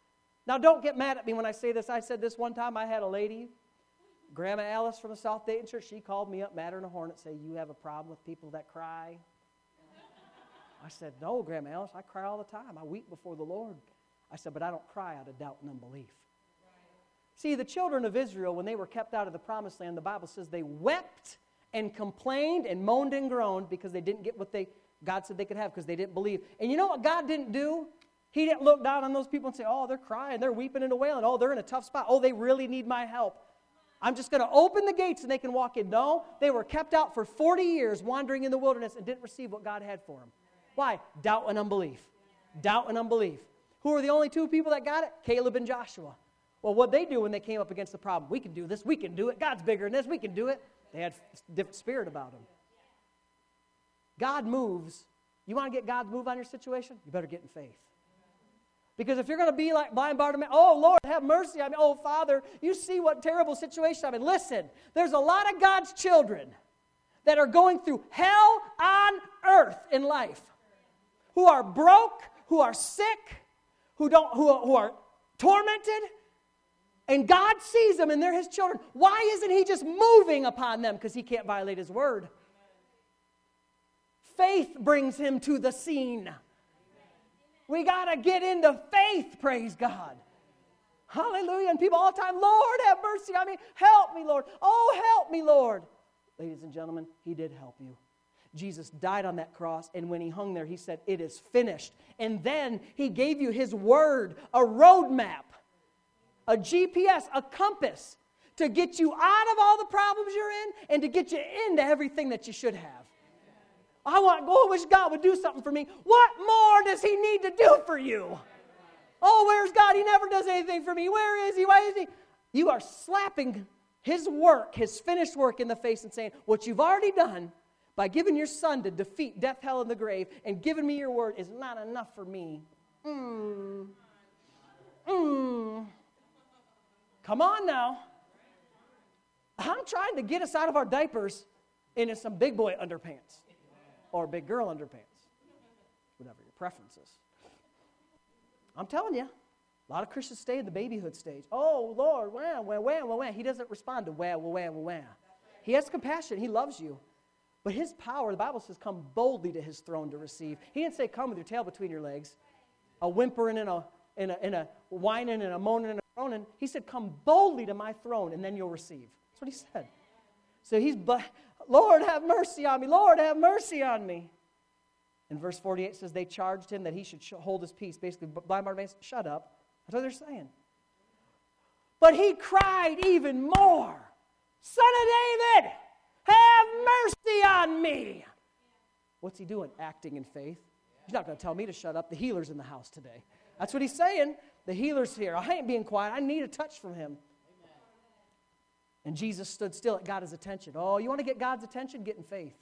Now, don't get mad at me when I say this. I said this one time. I had a lady, Grandma Alice from the South Dayton Church. She called me up, mad her in a hornet, say, you have a problem with people that cry? I said, no, Grandma Alice, I cry all the time. I weep before the Lord. I said, but I don't cry out of doubt and unbelief. See, the children of Israel, when they were kept out of the promised land, the Bible says they wept and complained and moaned and groaned because they didn't get what they God said they could have because they didn't believe. And you know what God didn't do? He didn't look down on those people and say, oh, they're crying, they're weeping and wailing, oh, they're in a tough spot, oh, they really need my help. I'm just going to open the gates and they can walk in. No, they were kept out for forty years wandering in the wilderness and didn't receive what God had for them. Why? Doubt and unbelief. Doubt and unbelief. Who are the only two people that got it? Caleb and Joshua. Well, what they do when they came up against the problem? We can do this, we can do it, God's bigger than this, we can do it. They had a different spirit about them. God moves. You want to get God's move on your situation? You better get in faith. Because if you're going to be like blind Bartimaeus, oh, Lord, have mercy on me. Oh, Father, you see what terrible situation I'm in. Listen, there's a lot of God's children that are going through hell on earth in life, who are broke, who are sick, who don't, who, who are tormented, and God sees them and they're His children. Why isn't He just moving upon them? Because He can't violate His word. Faith brings Him to the scene. We got to get into faith, praise God. Hallelujah. And people all the time, Lord, have mercy on me. Help me, Lord. Oh, help me, Lord. Ladies and gentlemen, He did help you. Jesus died on that cross, and when He hung there, He said, it is finished. And then He gave you His word, a roadmap, a G P S, a compass to get you out of all the problems you're in and to get you into everything that you should have. I want, oh, I wish God would do something for me. What more does He need to do for you? Oh, where's God? He never does anything for me. Where is He? Why is He? You are slapping His work, His finished work in the face and saying, what you've already done by giving your Son to defeat death, hell, and the grave and giving me your word is not enough for me. Mm. Mm. Come on now. I'm trying to get us out of our diapers into some big boy underpants. Or big girl underpants. Whatever your preference is. I'm telling you, a lot of Christians stay in the babyhood stage. Oh, Lord, wah, wah, wah, wah, wah. He doesn't respond to wah, wah, wah, wah, wah. He has compassion. He loves you. But His power, the Bible says, come boldly to His throne to receive. He didn't say come with your tail between your legs, a whimpering and a, and a, and a whining and a moaning and a groaning. He said, come boldly to my throne and then you'll receive. That's what He said. So He's... Lord, have mercy on me. Lord, have mercy on me. And verse forty-eight says they charged Him that He should hold His peace. Basically, blind Bartimaeus, shut up. That's what they're saying. But he cried even more, Son of David, have mercy on me. What's he doing? Acting in faith. He's not going to tell me to shut up. The healer's in the house today. That's what he's saying. The healer's here. I ain't being quiet. I need a touch from Him. And Jesus stood still. It got His attention. Oh, you want to get God's attention? Get in faith.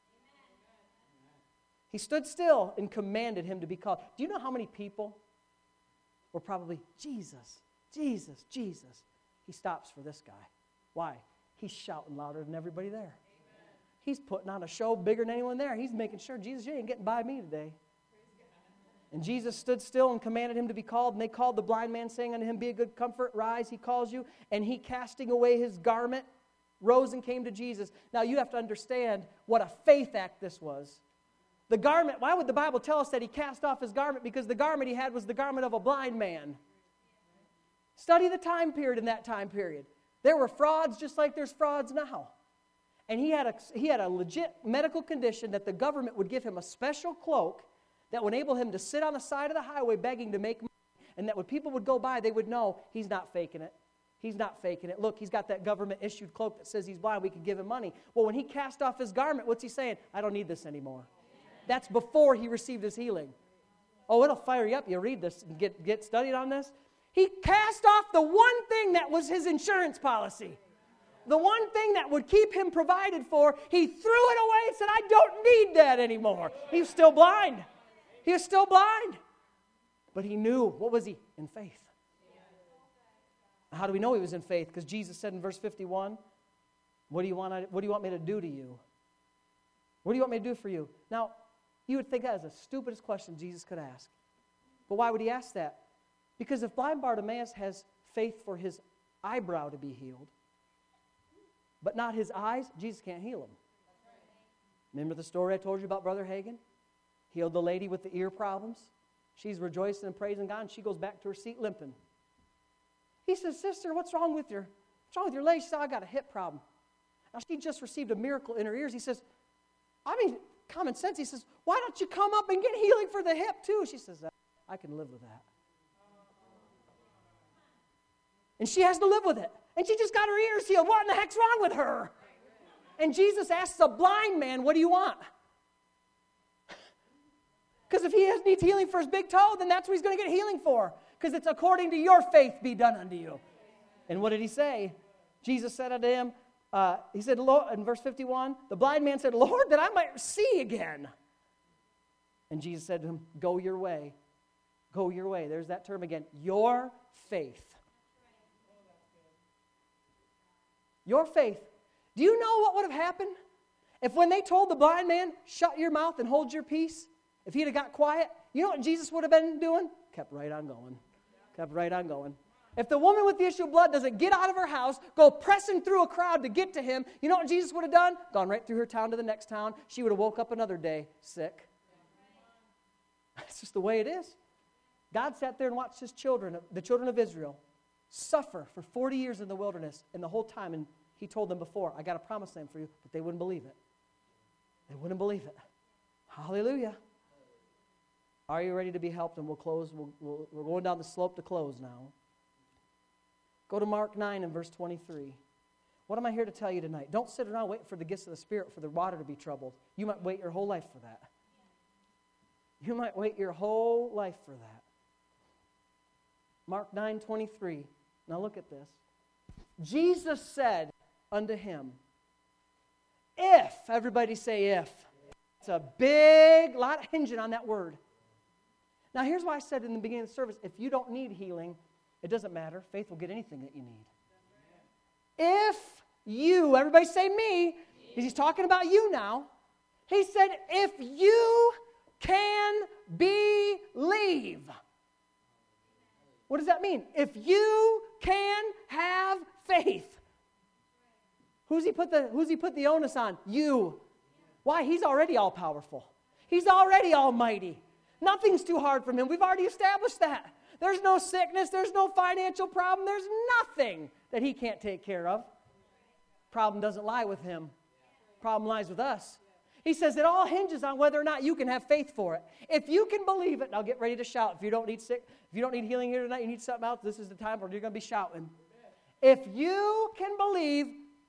He stood still and commanded him to be called. Do you know how many people were probably, Jesus, Jesus, Jesus? He stops for this guy. Why? He's shouting louder than everybody there. Amen. He's putting on a show bigger than anyone there. He's making sure, Jesus, you ain't getting by me today. And Jesus stood still and commanded him to be called. And they called the blind man, saying unto him, be of good comfort, rise, he calls you. And he, casting away his garment, rose and came to Jesus. Now you have to understand what a faith act this was. The garment, why would the Bible tell us that he cast off his garment? Because the garment he had was the garment of a blind man. Study the time period in that time period. There were frauds just like there's frauds now. And he had a, he had a legit medical condition that the government would give him a special cloak that would enable him to sit on the side of the highway begging to make money, and that when people would go by, they would know he's not faking it. He's not faking it. Look, he's got that government-issued cloak that says he's blind. We could give him money. Well, when he cast off his garment, what's he saying? I don't need this anymore. That's before he received his healing. Oh, it'll fire you up. You read this and get, get studied on this. He cast off the one thing that was his insurance policy. The one thing that would keep him provided for, he threw it away and said, I don't need that anymore. He was still blind. He was still blind. But he knew. What was he? In faith. How do we know he was in faith? Because Jesus said in verse fifty-one, what do you want, what do you want me to do to you? What do you want me to do for you? Now, you would think that is the stupidest question Jesus could ask. But why would he ask that? Because if blind Bartimaeus has faith for his eyebrow to be healed, but not his eyes, Jesus can't heal him. Remember the story I told you about Brother Hagin? Healed the lady with the ear problems. She's rejoicing and praising God, and she goes back to her seat limping. He says, sister, what's wrong with your, what's wrong with your leg? She said, I got a hip problem. Now, she just received a miracle in her ears. He says, I mean, common sense. He says, why don't you come up and get healing for the hip too? She says, I can live with that. And she has to live with it. And she just got her ears healed. What in the heck's wrong with her? And Jesus asks a blind man, what do you want? Because if he has, needs healing for his big toe, then that's what he's going to get healing for. Because it's according to your faith be done unto you. And what did he say? Jesus said unto him, uh, he said, Lord, in verse fifty-one, the blind man said, Lord, that I might see again. And Jesus said to him, go your way. Go your way. There's that term again. Your faith. Your faith. Do you know what would have happened if when they told the blind man, shut your mouth and hold your peace, if he'd have got quiet, you know what Jesus would have been doing? Kept right on going. Kept right on going. If the woman with the issue of blood doesn't get out of her house, go pressing through a crowd to get to him, you know what Jesus would have done? Gone right through her town to the next town. She would have woke up another day sick. That's just the way it is. God sat there and watched his children, the children of Israel, suffer for forty years in the wilderness, and the whole time, and he told them before, I got a promised land for you, but they wouldn't believe it. They wouldn't believe it. Hallelujah. Are you ready to be helped? And we'll close. We'll, we'll, we're going down the slope to close now. Go to Mark nine and verse twenty-three. What am I here to tell you tonight? Don't sit around waiting for the gifts of the Spirit for the water to be troubled. You might wait your whole life for that. You might wait your whole life for that. Mark nine twenty-three. Now look at this. Jesus said unto him, if, everybody say if. It's a big lot of hinging on that word. Now here's why I said in the beginning of the service, if you don't need healing, it doesn't matter. Faith will get anything that you need. If you, everybody say me, because he's talking about you now. He said, if you can believe. What does that mean? If you can have faith. Who's he put the, who's he put the onus on? You. Why? He's already all powerful. He's already almighty. Nothing's too hard for him. We've already established that. There's no sickness. There's no financial problem. There's nothing that he can't take care of. Problem doesn't lie with him. Problem lies with us. He says it all hinges on whether or not you can have faith for it. If you can believe it, now get ready to shout. If you don't need sick, if you don't need healing here tonight, you need something else, this is the time where you're going to be shouting. If you can believe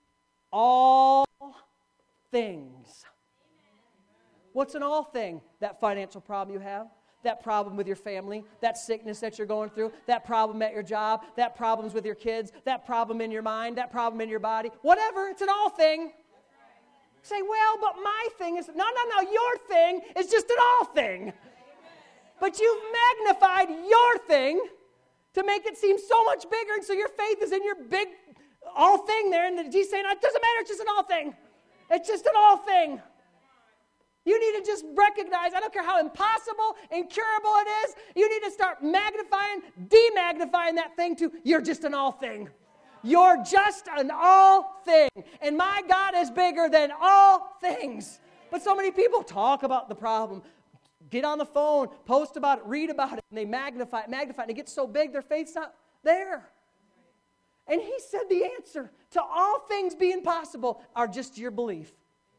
all things. What's an all thing? That financial problem you have, that problem with your family, that sickness that you're going through, that problem at your job, that problems with your kids, that problem in your mind, that problem in your body, whatever, it's an all thing. Say, well, but my thing is, no, no, no, your thing is just an all thing. But you've magnified your thing to make it seem so much bigger, and so your faith is in your big all thing there, and he's saying, it doesn't matter, it's just an all thing. It's just an all thing. You need to just recognize, I don't care how impossible, incurable it is, you need to start magnifying, demagnifying that thing to, you're just an all thing. You're just an all thing. And my God is bigger than all things. But so many people talk about the problem, get on the phone, post about it, read about it, and they magnify it, magnify it, and it gets so big their faith's not there. And he said the answer to all things being possible are just your belief.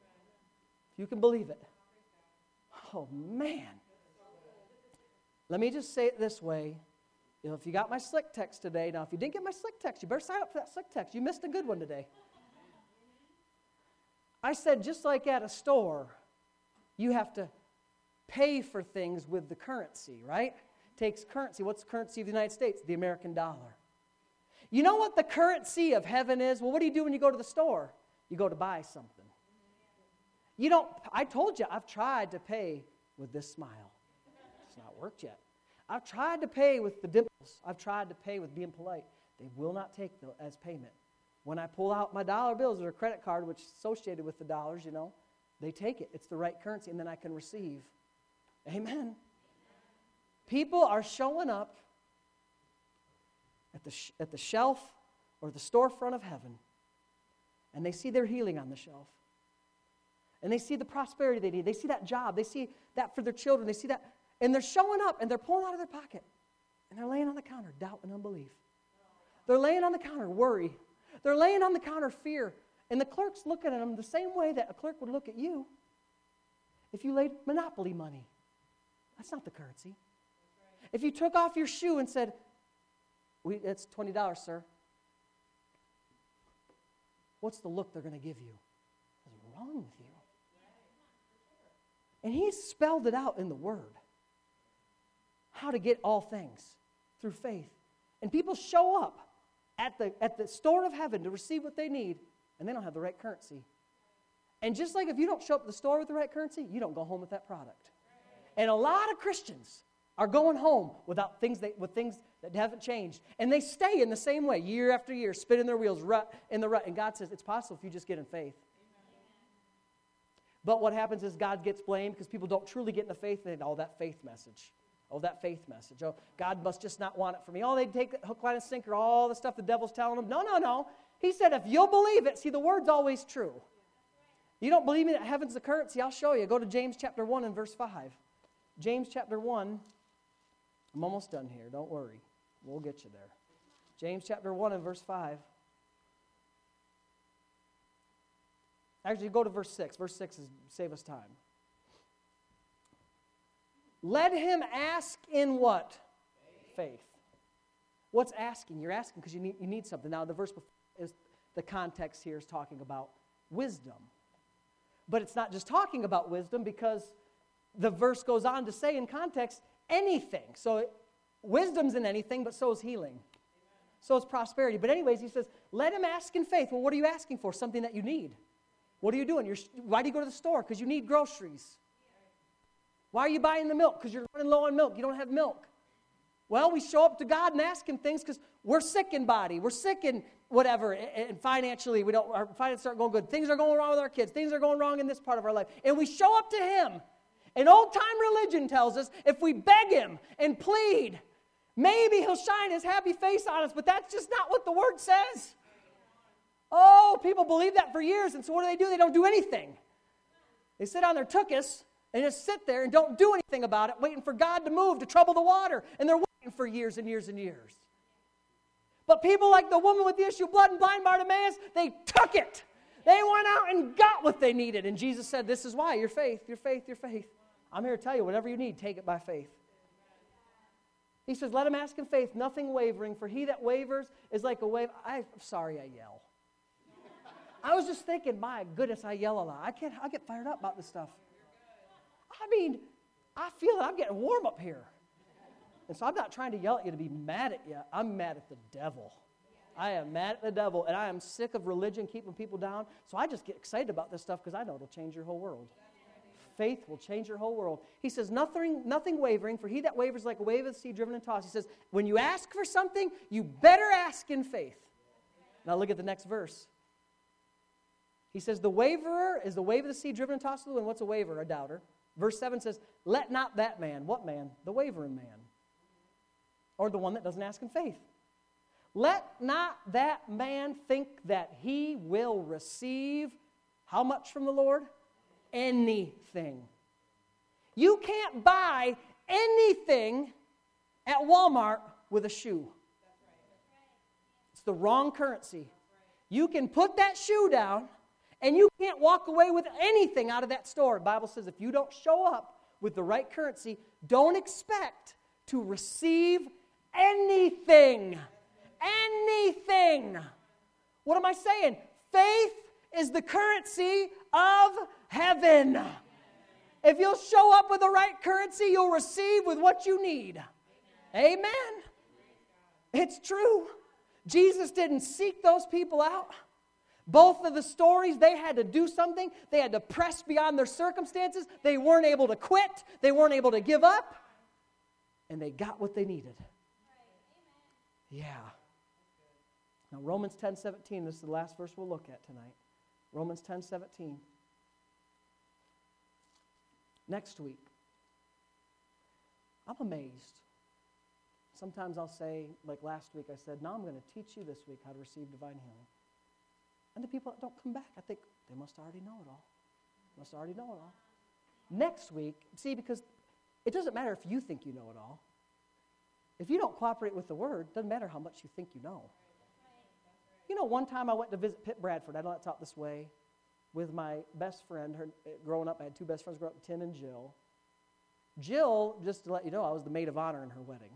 If you can believe it. Oh, man. Let me just say it this way. You know, if you got my slick text today, now if you didn't get my slick text, you better sign up for that slick text. You missed a good one today. I said, just like at a store, you have to pay for things with the currency, right? It takes currency. What's the currency of the United States? The American dollar. You know what the currency of heaven is? Well, what do you do when you go to the store? You go to buy something. You don't, I told you, I've tried to pay with this smile. It's not worked yet. I've tried to pay with the dimples. I've tried to pay with being polite. They will not take them as payment. When I pull out my dollar bills or a credit card, which is associated with the dollars, you know, they take it. It's the right currency, and then I can receive. Amen. People are showing up the, sh- at the shelf or the storefront of heaven, and they see their healing on the shelf, and they see the prosperity they need, they see that job, they see that for their children, they see that, and they're showing up, and they're pulling out of their pocket, and they're laying on the counter, doubt and unbelief. They're laying on the counter, worry. They're laying on the counter, fear. And the clerk's looking at them the same way that a clerk would look at you if you laid Monopoly money. That's not the currency. If you took off your shoe and said, we, it's twenty dollars, sir. What's the look they're going to give you? What's wrong with you? And he spelled it out in the Word. How to get all things through faith. And people show up at the, at the store of heaven to receive what they need, and they don't have the right currency. And just like if you don't show up at the store with the right currency, you don't go home with that product. And a lot of Christians are going home without things they, with things that haven't changed. And they stay in the same way year after year, spinning their wheels rut in the rut. And God says it's possible if you just get in faith. But what happens is God gets blamed because people don't truly get in the faith and all that faith message. Oh, that faith message. Oh, God must just not want it for me. Oh, they take the hook, line, and sinker, all the stuff the devil's telling them. No, no, no. He said, if you'll believe it, see, the word's always true. You don't believe me that heaven's the currency? I'll show you. Go to James chapter one and verse five. James chapter one. I'm almost done here. Don't worry. We'll get you there. James chapter one and verse five. Actually, go to verse six. Verse six is save us time. Let him ask in what? Faith. Faith. What's asking? You're asking because you need, you need something. Now, the verse before is the context here is talking about wisdom. But it's not just talking about wisdom because the verse goes on to say in context, anything. So it, wisdom's in anything, but so is healing. Amen. So is prosperity. But anyways, he says, let him ask in faith. Well, what are you asking for? Something that you need. What are you doing? You're, why do you go to the store? Because you need groceries. Why are you buying the milk? Because you're running low on milk. You don't have milk. Well, we show up to God and ask him things because we're sick in body. We're sick in whatever. And financially, we don't. Our finances aren't going good. Things are going wrong with our kids. Things are going wrong in this part of our life. And we show up to him. And old-time religion tells us if we beg him and plead, maybe he'll shine his happy face on us. But that's just not what the word says. Oh, people believe that for years. And so what do they do? They don't do anything. They sit on their tuchus and just sit there and don't do anything about it, waiting for God to move, to trouble the water. And they're waiting for years and years and years. But people like the woman with the issue of blood and blind Bartimaeus, they took it. They went out and got what they needed. And Jesus said, this is why, your faith, your faith, your faith. I'm here to tell you, whatever you need, take it by faith. He says, let him ask in faith, nothing wavering, for he that wavers is like a wave. I'm sorry I yell. I was just thinking, my goodness, I yell a lot. I can't, I get fired up about this stuff. I mean, I feel that I'm getting warm up here. And so I'm not trying to yell at you to be mad at you. I'm mad at the devil. I am mad at the devil, and I am sick of religion keeping people down. So I just get excited about this stuff because I know it'll change your whole world. Faith will change your whole world. He says, nothing, nothing wavering, for he that wavers like a wave of the sea driven and tossed. He says, when you ask for something, you better ask in faith. Now look at the next verse. He says, the waverer is the wave of the sea driven and tossed to the wind. What's a waverer? A doubter. Verse seven says, let not that man, what man? The wavering man. Or the one that doesn't ask in faith. Let not that man think that he will receive how much from the Lord? Anything. You can't buy anything at Walmart with a shoe. It's the wrong currency. You can put that shoe down and you can't walk away with anything out of that store. The Bible says if you don't show up with the right currency, don't expect to receive anything. Anything. What am I saying? Faith is the currency of heaven. If you'll show up with the right currency, you'll receive with what you need. Amen. It's true. Jesus didn't seek those people out. Both of the stories, they had to do something. They had to press beyond their circumstances. They weren't able to quit. They weren't able to give up. And they got what they needed. Yeah. Now, Romans ten seventeen, this is the last verse we'll look at tonight. Romans ten seventeen. Next week. I'm amazed. sometimes I'll say, like last week I said, now I'm going to teach you this week how to receive divine healing. And the people that don't come back, I think, they must already know it all. Must already know it all. Next week, see, because it doesn't matter if you think you know it all. If you don't cooperate with the Word, it doesn't matter how much you think you know. You know, one time I went to visit Pitt Bradford. I know that's out this way. With my best friend. Her, growing up, I had two best friends growing up, Tim and Jill. Jill, just to let you know, I was the maid of honor in her wedding.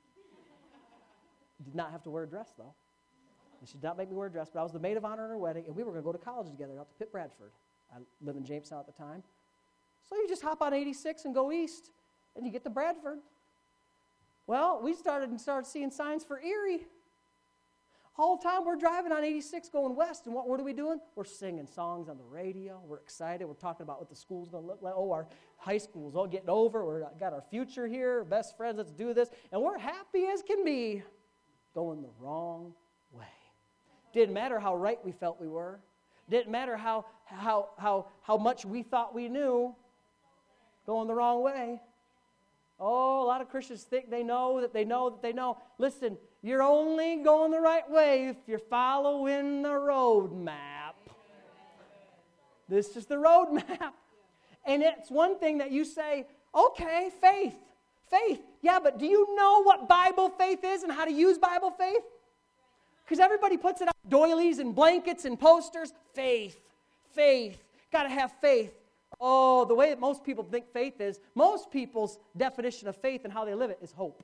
Did not have to wear a dress, though. She did not make me wear a dress, but I was the maid of honor in her wedding, and we were going to go to college together out to Pitt Bradford. I lived in Jamestown at the time. So you just hop on eighty-six and go east, and you get to Bradford. Well, we started and started seeing signs for Erie. All the time we're driving on eighty-six going west, and what, what are we doing? We're singing songs on the radio. We're excited. We're talking about what the school's going to look like. Oh, our high school's all getting over. We've got our future here, best friends, let's do this. And we're happy as can be, going the wrong way. Didn't matter how right we felt we were. Didn't matter how, how, how, how much we thought we knew, going the wrong way. Oh, a lot of Christians think they know that they know that they know. Listen, you're only going the right way if you're following the road map. This is the road map. And it's one thing that you say, okay, faith, faith. Yeah, but do you know what Bible faith is and how to use Bible faith? Because everybody puts it on doilies and blankets and posters. Faith, faith, got to have faith. Oh, the way that most people think faith is, most people's definition of faith and how they live it is hope.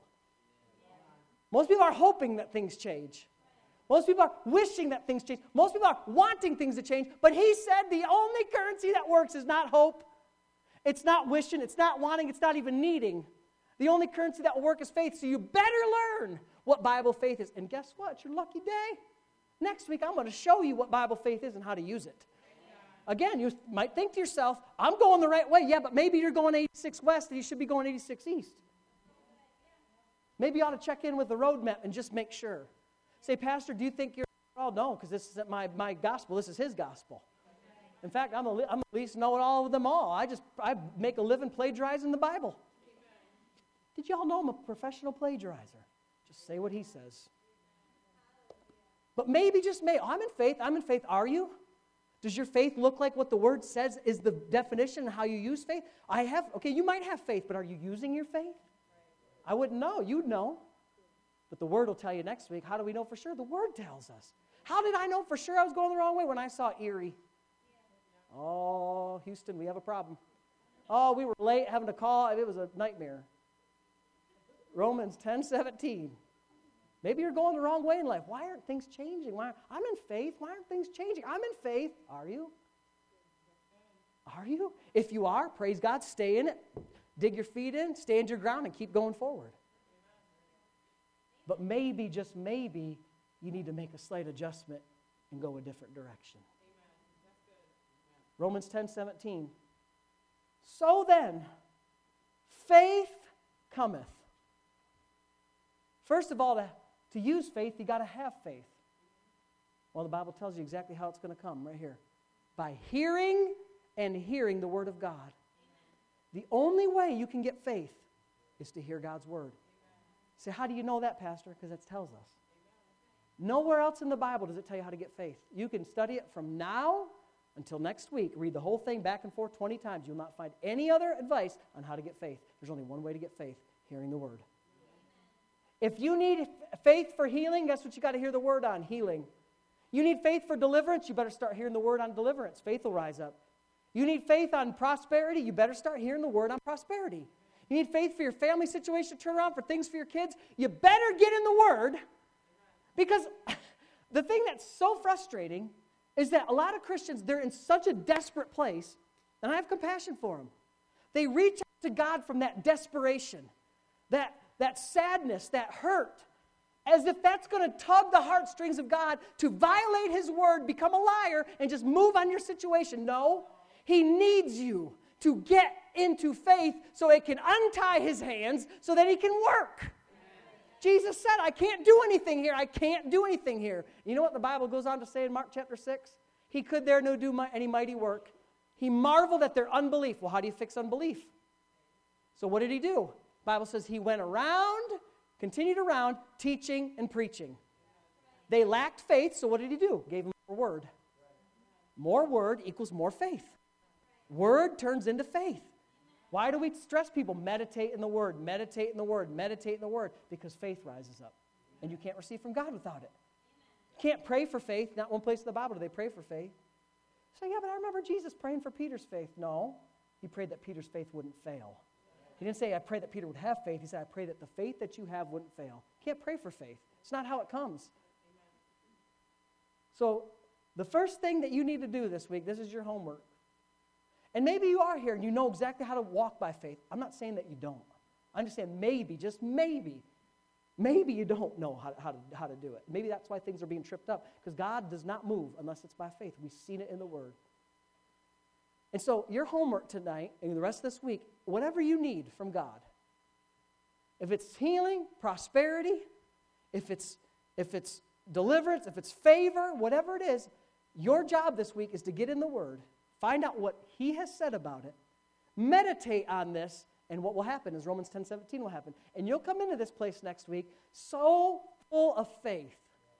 Most people are hoping that things change. Most people are wishing that things change. Most people are wanting things to change. But he said the only currency that works is not hope. It's not wishing. It's not wanting. It's not even needing. The only currency that will work is faith. So you better learn what Bible faith is. And guess what? It's your lucky day. Next week, I'm going to show you what Bible faith is and how to use it. Again, you might think to yourself, I'm going the right way. Yeah, but maybe you're going eighty-six west and you should be going eighty-six east. Maybe you ought to check in with the road map and just make sure. Say, Pastor, do you think you're... Oh, no, because this isn't my, my gospel. This is his gospel. In fact, I'm, a, I'm at least knowing all of them all. I just I make a living plagiarizing the Bible. Did y'all know I'm a professional plagiarizer? Just say what he says. But maybe just may. I'm in faith. I'm in faith. Are you? Does your faith look like what the Word says is the definition of how you use faith? I have. Okay, you might have faith, but are you using your faith? I wouldn't know. You'd know. But the Word will tell you next week. How do we know for sure? The Word tells us. How did I know for sure I was going the wrong way when I saw Erie? Oh, Houston, we have a problem. Oh, we were late having to call. It was a nightmare. Romans ten seventeen. Maybe you're going the wrong way in life. Why aren't things changing? Why, I'm in faith. Why aren't things changing? I'm in faith. Are you? Are you? If you are, praise God, stay in it. Dig your feet in, stand your ground, and keep going forward. But maybe, just maybe, you need to make a slight adjustment and go a different direction. Romans ten seventeen. So then, faith cometh. First of all, to, to use faith, you got to have faith. Well, the Bible tells you exactly how it's going to come right here. By hearing and hearing the Word of God. The only way you can get faith is to hear God's Word. Say, how do you know that, Pastor? Because it tells us. Nowhere else in the Bible does it tell you how to get faith. You can study it from now until next week. Read the whole thing back and forth twenty times. You'll not find any other advice on how to get faith. There's only one way to get faith, hearing the Word. If you need faith for healing, guess what you got to hear the Word on? Healing. You need faith for deliverance, you better start hearing the Word on deliverance. Faith will rise up. You need faith on prosperity, you better start hearing the Word on prosperity. You need faith for your family situation to turn around, for things for your kids, you better get in the Word. Because the thing that's so frustrating is that a lot of Christians, they're in such a desperate place, and I have compassion for them. They reach out to God from that desperation, that that sadness, that hurt, as if that's going to tug the heartstrings of God to violate His Word, become a liar, and just move on your situation. No, He needs you to get into faith so it can untie His hands so that He can work. Amen. Jesus said, I can't do anything here. I can't do anything here. You know what the Bible goes on to say in Mark chapter six? He could there no do any mighty work. He marveled at their unbelief. Well, how do you fix unbelief? So what did He do? The Bible says He went around Continued around teaching and preaching. They lacked faith, so what did he do? Gave them more word. More word equals more faith. Word turns into faith. Why do we stress people? Meditate in the Word, meditate in the Word, meditate in the Word. Because faith rises up. And you can't receive from God without it. You can't pray for faith. Not one place in the Bible do they pray for faith. So yeah, but I remember Jesus praying for Peter's faith. No, he prayed that Peter's faith wouldn't fail. He didn't say, I pray that Peter would have faith. He said, I pray that the faith that you have wouldn't fail. You can't pray for faith. It's not how it comes. So the first thing that you need to do this week, this is your homework. And maybe you are here and you know exactly how to walk by faith. I'm not saying that you don't. I'm just saying maybe, just maybe, maybe you don't know how, how, to, how to do it. Maybe that's why things are being tripped up, because God does not move unless it's by faith. We've seen it in the Word. And so your homework tonight and the rest of this week, whatever you need from God, if it's healing, prosperity, if it's, if it's deliverance, if it's favor, whatever it is, your job this week is to get in the Word, find out what He has said about it, meditate on this, and what will happen is Romans ten seventeen will happen. And you'll come into this place next week so full of faith.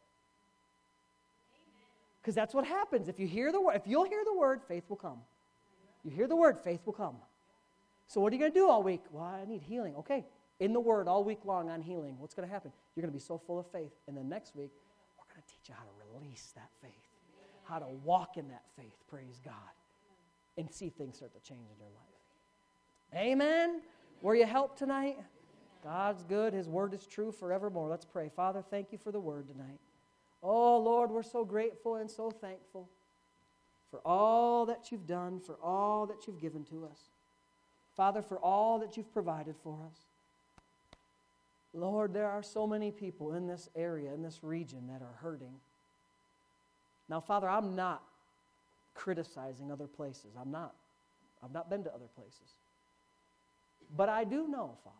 Because that's what happens. If you hear the word, if you'll hear the word, faith will come. You hear the word, faith will come. So what are you going to do all week? Well, I need healing. Okay, in the Word all week long on healing. What's going to happen? You're going to be so full of faith. And then next week, we're going to teach you how to release that faith, how to walk in that faith, praise God, and see things start to change in your life. Amen? Were you helped tonight? God's good. His Word is true forevermore. Let's pray. Father, thank you for the Word tonight. Oh, Lord, we're so grateful and so thankful for all that you've done, for all that you've given to us. Father, for all that you've provided for us. Lord, there are so many people in this area, in this region, that are hurting. Now, Father, I'm not criticizing other places. I'm not. I've not been to other places. But I do know, Father,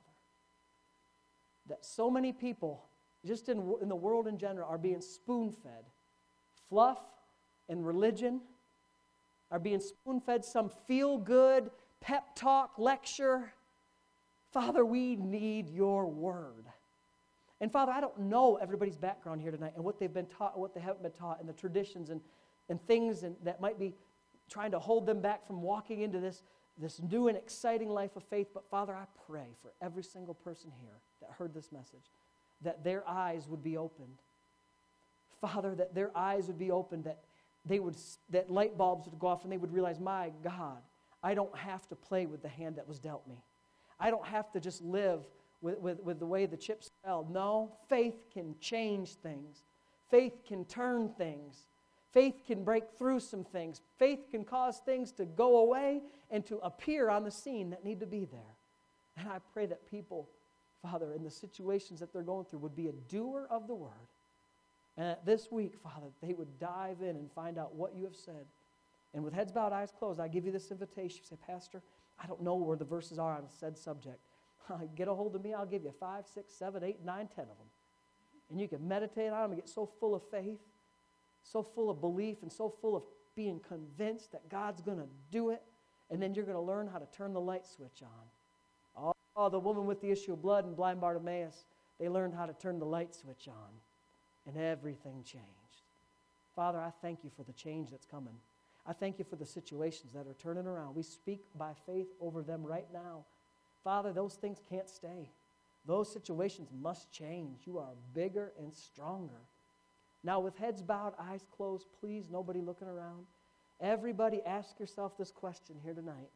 that so many people, just in, in the world in general, are being spoon-fed. Fluff and religion are being spoon-fed some feel-good pep talk lecture. Father, we need your word. And Father, I don't know everybody's background here tonight and what they've been taught and what they haven't been taught, and the traditions and, and things and, that might be trying to hold them back from walking into this, this new and exciting life of faith. But Father, I pray for every single person here that heard this message, that their eyes would be opened. Father, that their eyes would be opened, that they would, that light bulbs would go off and they would realize, my God, I don't have to play with the hand that was dealt me. I don't have to just live with, with, with the way the chips fell. No, faith can change things. Faith can turn things. Faith can break through some things. Faith can cause things to go away and to appear on the scene that need to be there. And I pray that people, Father, in the situations that they're going through would be a doer of the word. And that this week, Father, they would dive in and find out what you have said. And with heads bowed, eyes closed, I give you this invitation. You say, Pastor, I don't know where the verses are on said subject. Get a hold of me. I'll give you five, six, seven, eight, nine, ten of them. And you can meditate on them and get so full of faith, so full of belief, and so full of being convinced that God's going to do it. And then you're going to learn how to turn the light switch on. Oh, the woman with the issue of blood and blind Bartimaeus, they learned how to turn the light switch on. And everything changed. Father, I thank you for the change that's coming. I thank you for the situations that are turning around. We speak by faith over them right now. Father, those things can't stay. Those situations must change. You are bigger and stronger. Now, with heads bowed, eyes closed, please, nobody looking around. Everybody ask yourself this question here tonight.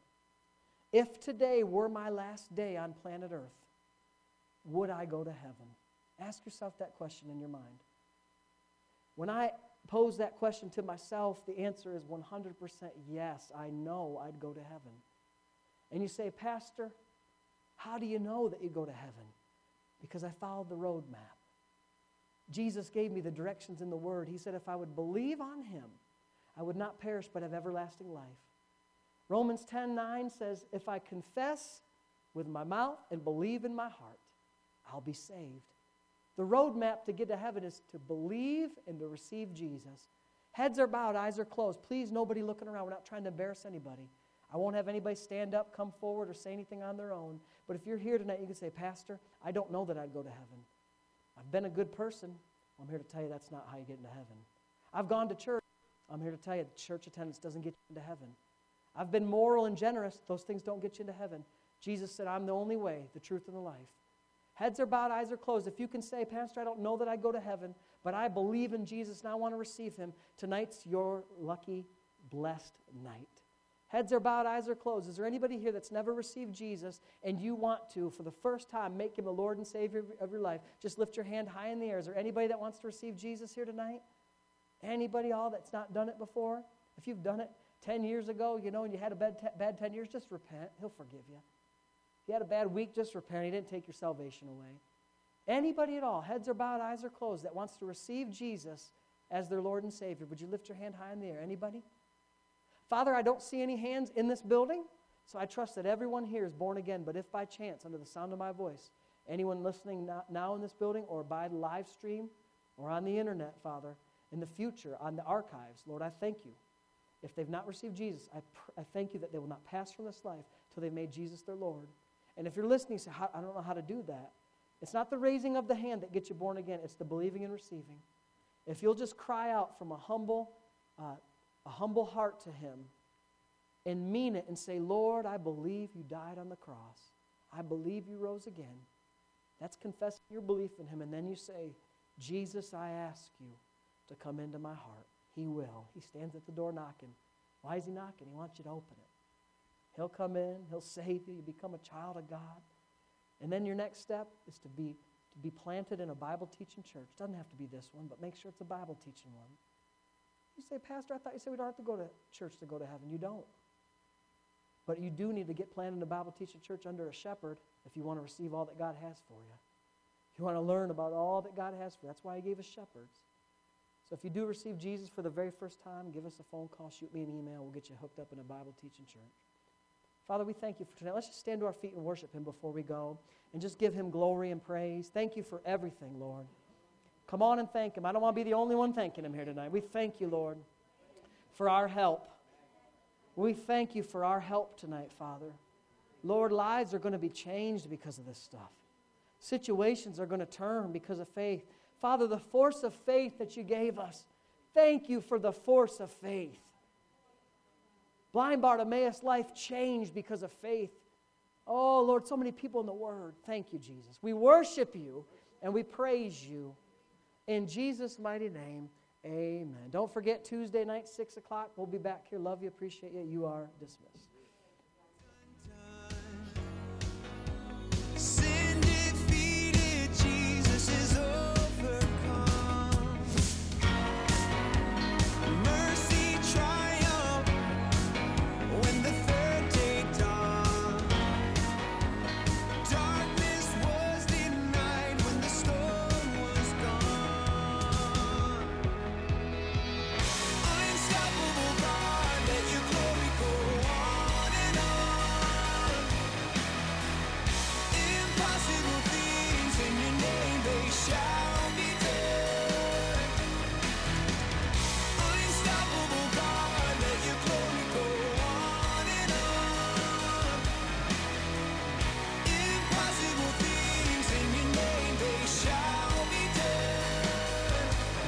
If today were my last day on planet Earth, would I go to heaven? Ask yourself that question in your mind. When I pose that question to myself, the answer is one hundred percent yes, I know I'd go to heaven. And you say, Pastor, how do you know that you go to heaven? Because I followed the roadmap. Jesus gave me the directions in the Word. He said if I would believe on Him, I would not perish but have everlasting life. Romans ten nine says, if I confess with my mouth and believe in my heart, I'll be saved. The roadmap to get to heaven is to believe and to receive Jesus. Heads are bowed, eyes are closed. Please, nobody looking around. We're not trying to embarrass anybody. I won't have anybody stand up, come forward, or say anything on their own. But if you're here tonight, you can say, Pastor, I don't know that I'd go to heaven. I've been a good person. I'm here to tell you that's not how you get into heaven. I've gone to church. I'm here to tell you church attendance doesn't get you into heaven. I've been moral and generous. Those things don't get you into heaven. Jesus said, I'm the only way, the truth, and the life. Heads are bowed, eyes are closed. If you can say, Pastor, I don't know that I go to heaven, but I believe in Jesus and I want to receive him, tonight's your lucky, blessed night. Heads are bowed, eyes are closed. Is there anybody here that's never received Jesus and you want to, for the first time, make him the Lord and Savior of your life? Just lift your hand high in the air. Is there anybody that wants to receive Jesus here tonight? Anybody all that's not done it before? If you've done it ten years ago, you know, and you had a bad, te- bad ten years, just repent. He'll forgive you. If you had a bad week, just repent. He didn't take your salvation away. Anybody at all, heads are bowed, eyes are closed, that wants to receive Jesus as their Lord and Savior, would you lift your hand high in the air? Anybody? Father, I don't see any hands in this building, so I trust that everyone here is born again. But if by chance, under the sound of my voice, anyone listening now in this building or by the live stream or on the internet, Father, in the future, on the archives, Lord, I thank you. If they've not received Jesus, I, pr- I thank you that they will not pass from this life till they've made Jesus their Lord. And if you're listening, say, I don't know how to do that. It's not the raising of the hand that gets you born again. It's the believing and receiving. If you'll just cry out from a humble, uh, a humble heart to him and mean it and say, Lord, I believe you died on the cross. I believe you rose again. That's confessing your belief in him. And then you say, Jesus, I ask you to come into my heart. He will. He stands at the door knocking. Why is he knocking? He wants you to open it. He'll come in. He'll save you. You become a child of God. And then your next step is to be to be planted in a Bible-teaching church. It doesn't have to be this one, but make sure it's a Bible-teaching one. You say, Pastor, I thought you said we don't have to go to church to go to heaven. You don't. But you do need to get planted in a Bible-teaching church under a shepherd if you want to receive all that God has for you. If you want to learn about all that God has for you. That's why he gave us shepherds. So if you do receive Jesus for the very first time, give us a phone call, shoot me an email. We'll get you hooked up in a Bible-teaching church. Father, we thank you for tonight. Let's just stand to our feet and worship him before we go and just give him glory and praise. Thank you for everything, Lord. Come on and thank him. I don't want to be the only one thanking him here tonight. We thank you, Lord, for our help. We thank you for our help tonight, Father. Lord, lives are going to be changed because of this stuff. Situations are going to turn because of faith. Father, the force of faith that you gave us, thank you for the force of faith. Blind Bartimaeus' life changed because of faith. Oh, Lord, so many people in the Word. Thank you, Jesus. We worship you and we praise you. In Jesus' mighty name, amen. Don't forget, Tuesday night, six o'clock. We'll be back here. Love you, appreciate you. You are dismissed. Sin defeated, Jesus is overcome. Mercy triumphed when the third day dawned. Darkness was denied when the storm was gone. Unstoppable God, let your glory go on and on. Impossible things in your name, they shall be done. Unstoppable God, let your glory go on and on. Impossible things in your name, they shall be done.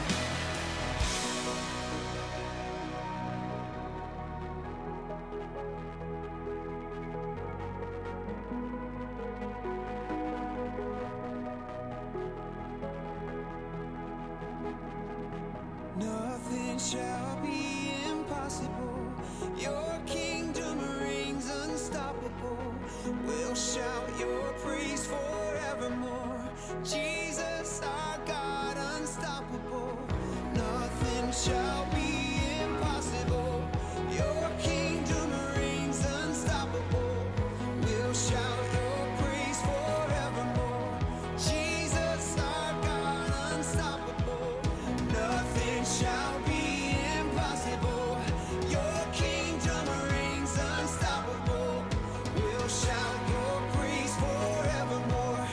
Nothing shall be impossible. Your kingdom reigns unstoppable. We'll shout your praise forevermore. Jesus, our God, unstoppable. Nothing shall be impossible. Your kingdom reigns unstoppable. We'll shout your praise forevermore. Jesus, our God, unstoppable. Nothing shall be impossible. Your kingdom reigns unstoppable. We'll shout your praise forevermore.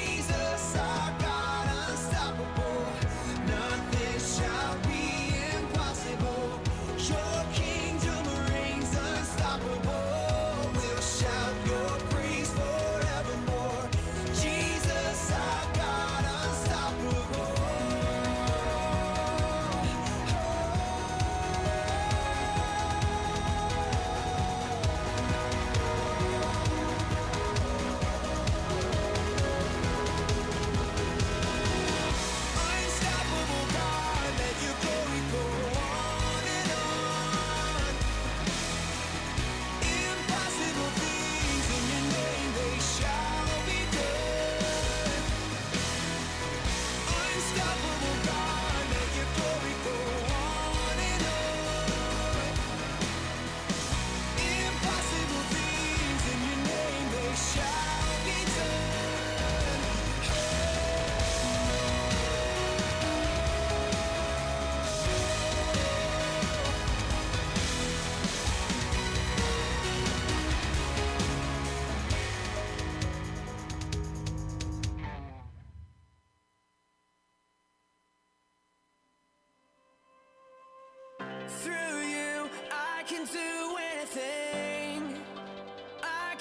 Jesus, our God, unstoppable. Nothing shall be impossible.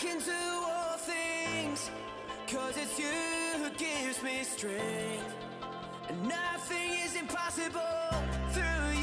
can do all things, 'cause it's you who gives me strength. And nothing is impossible through you.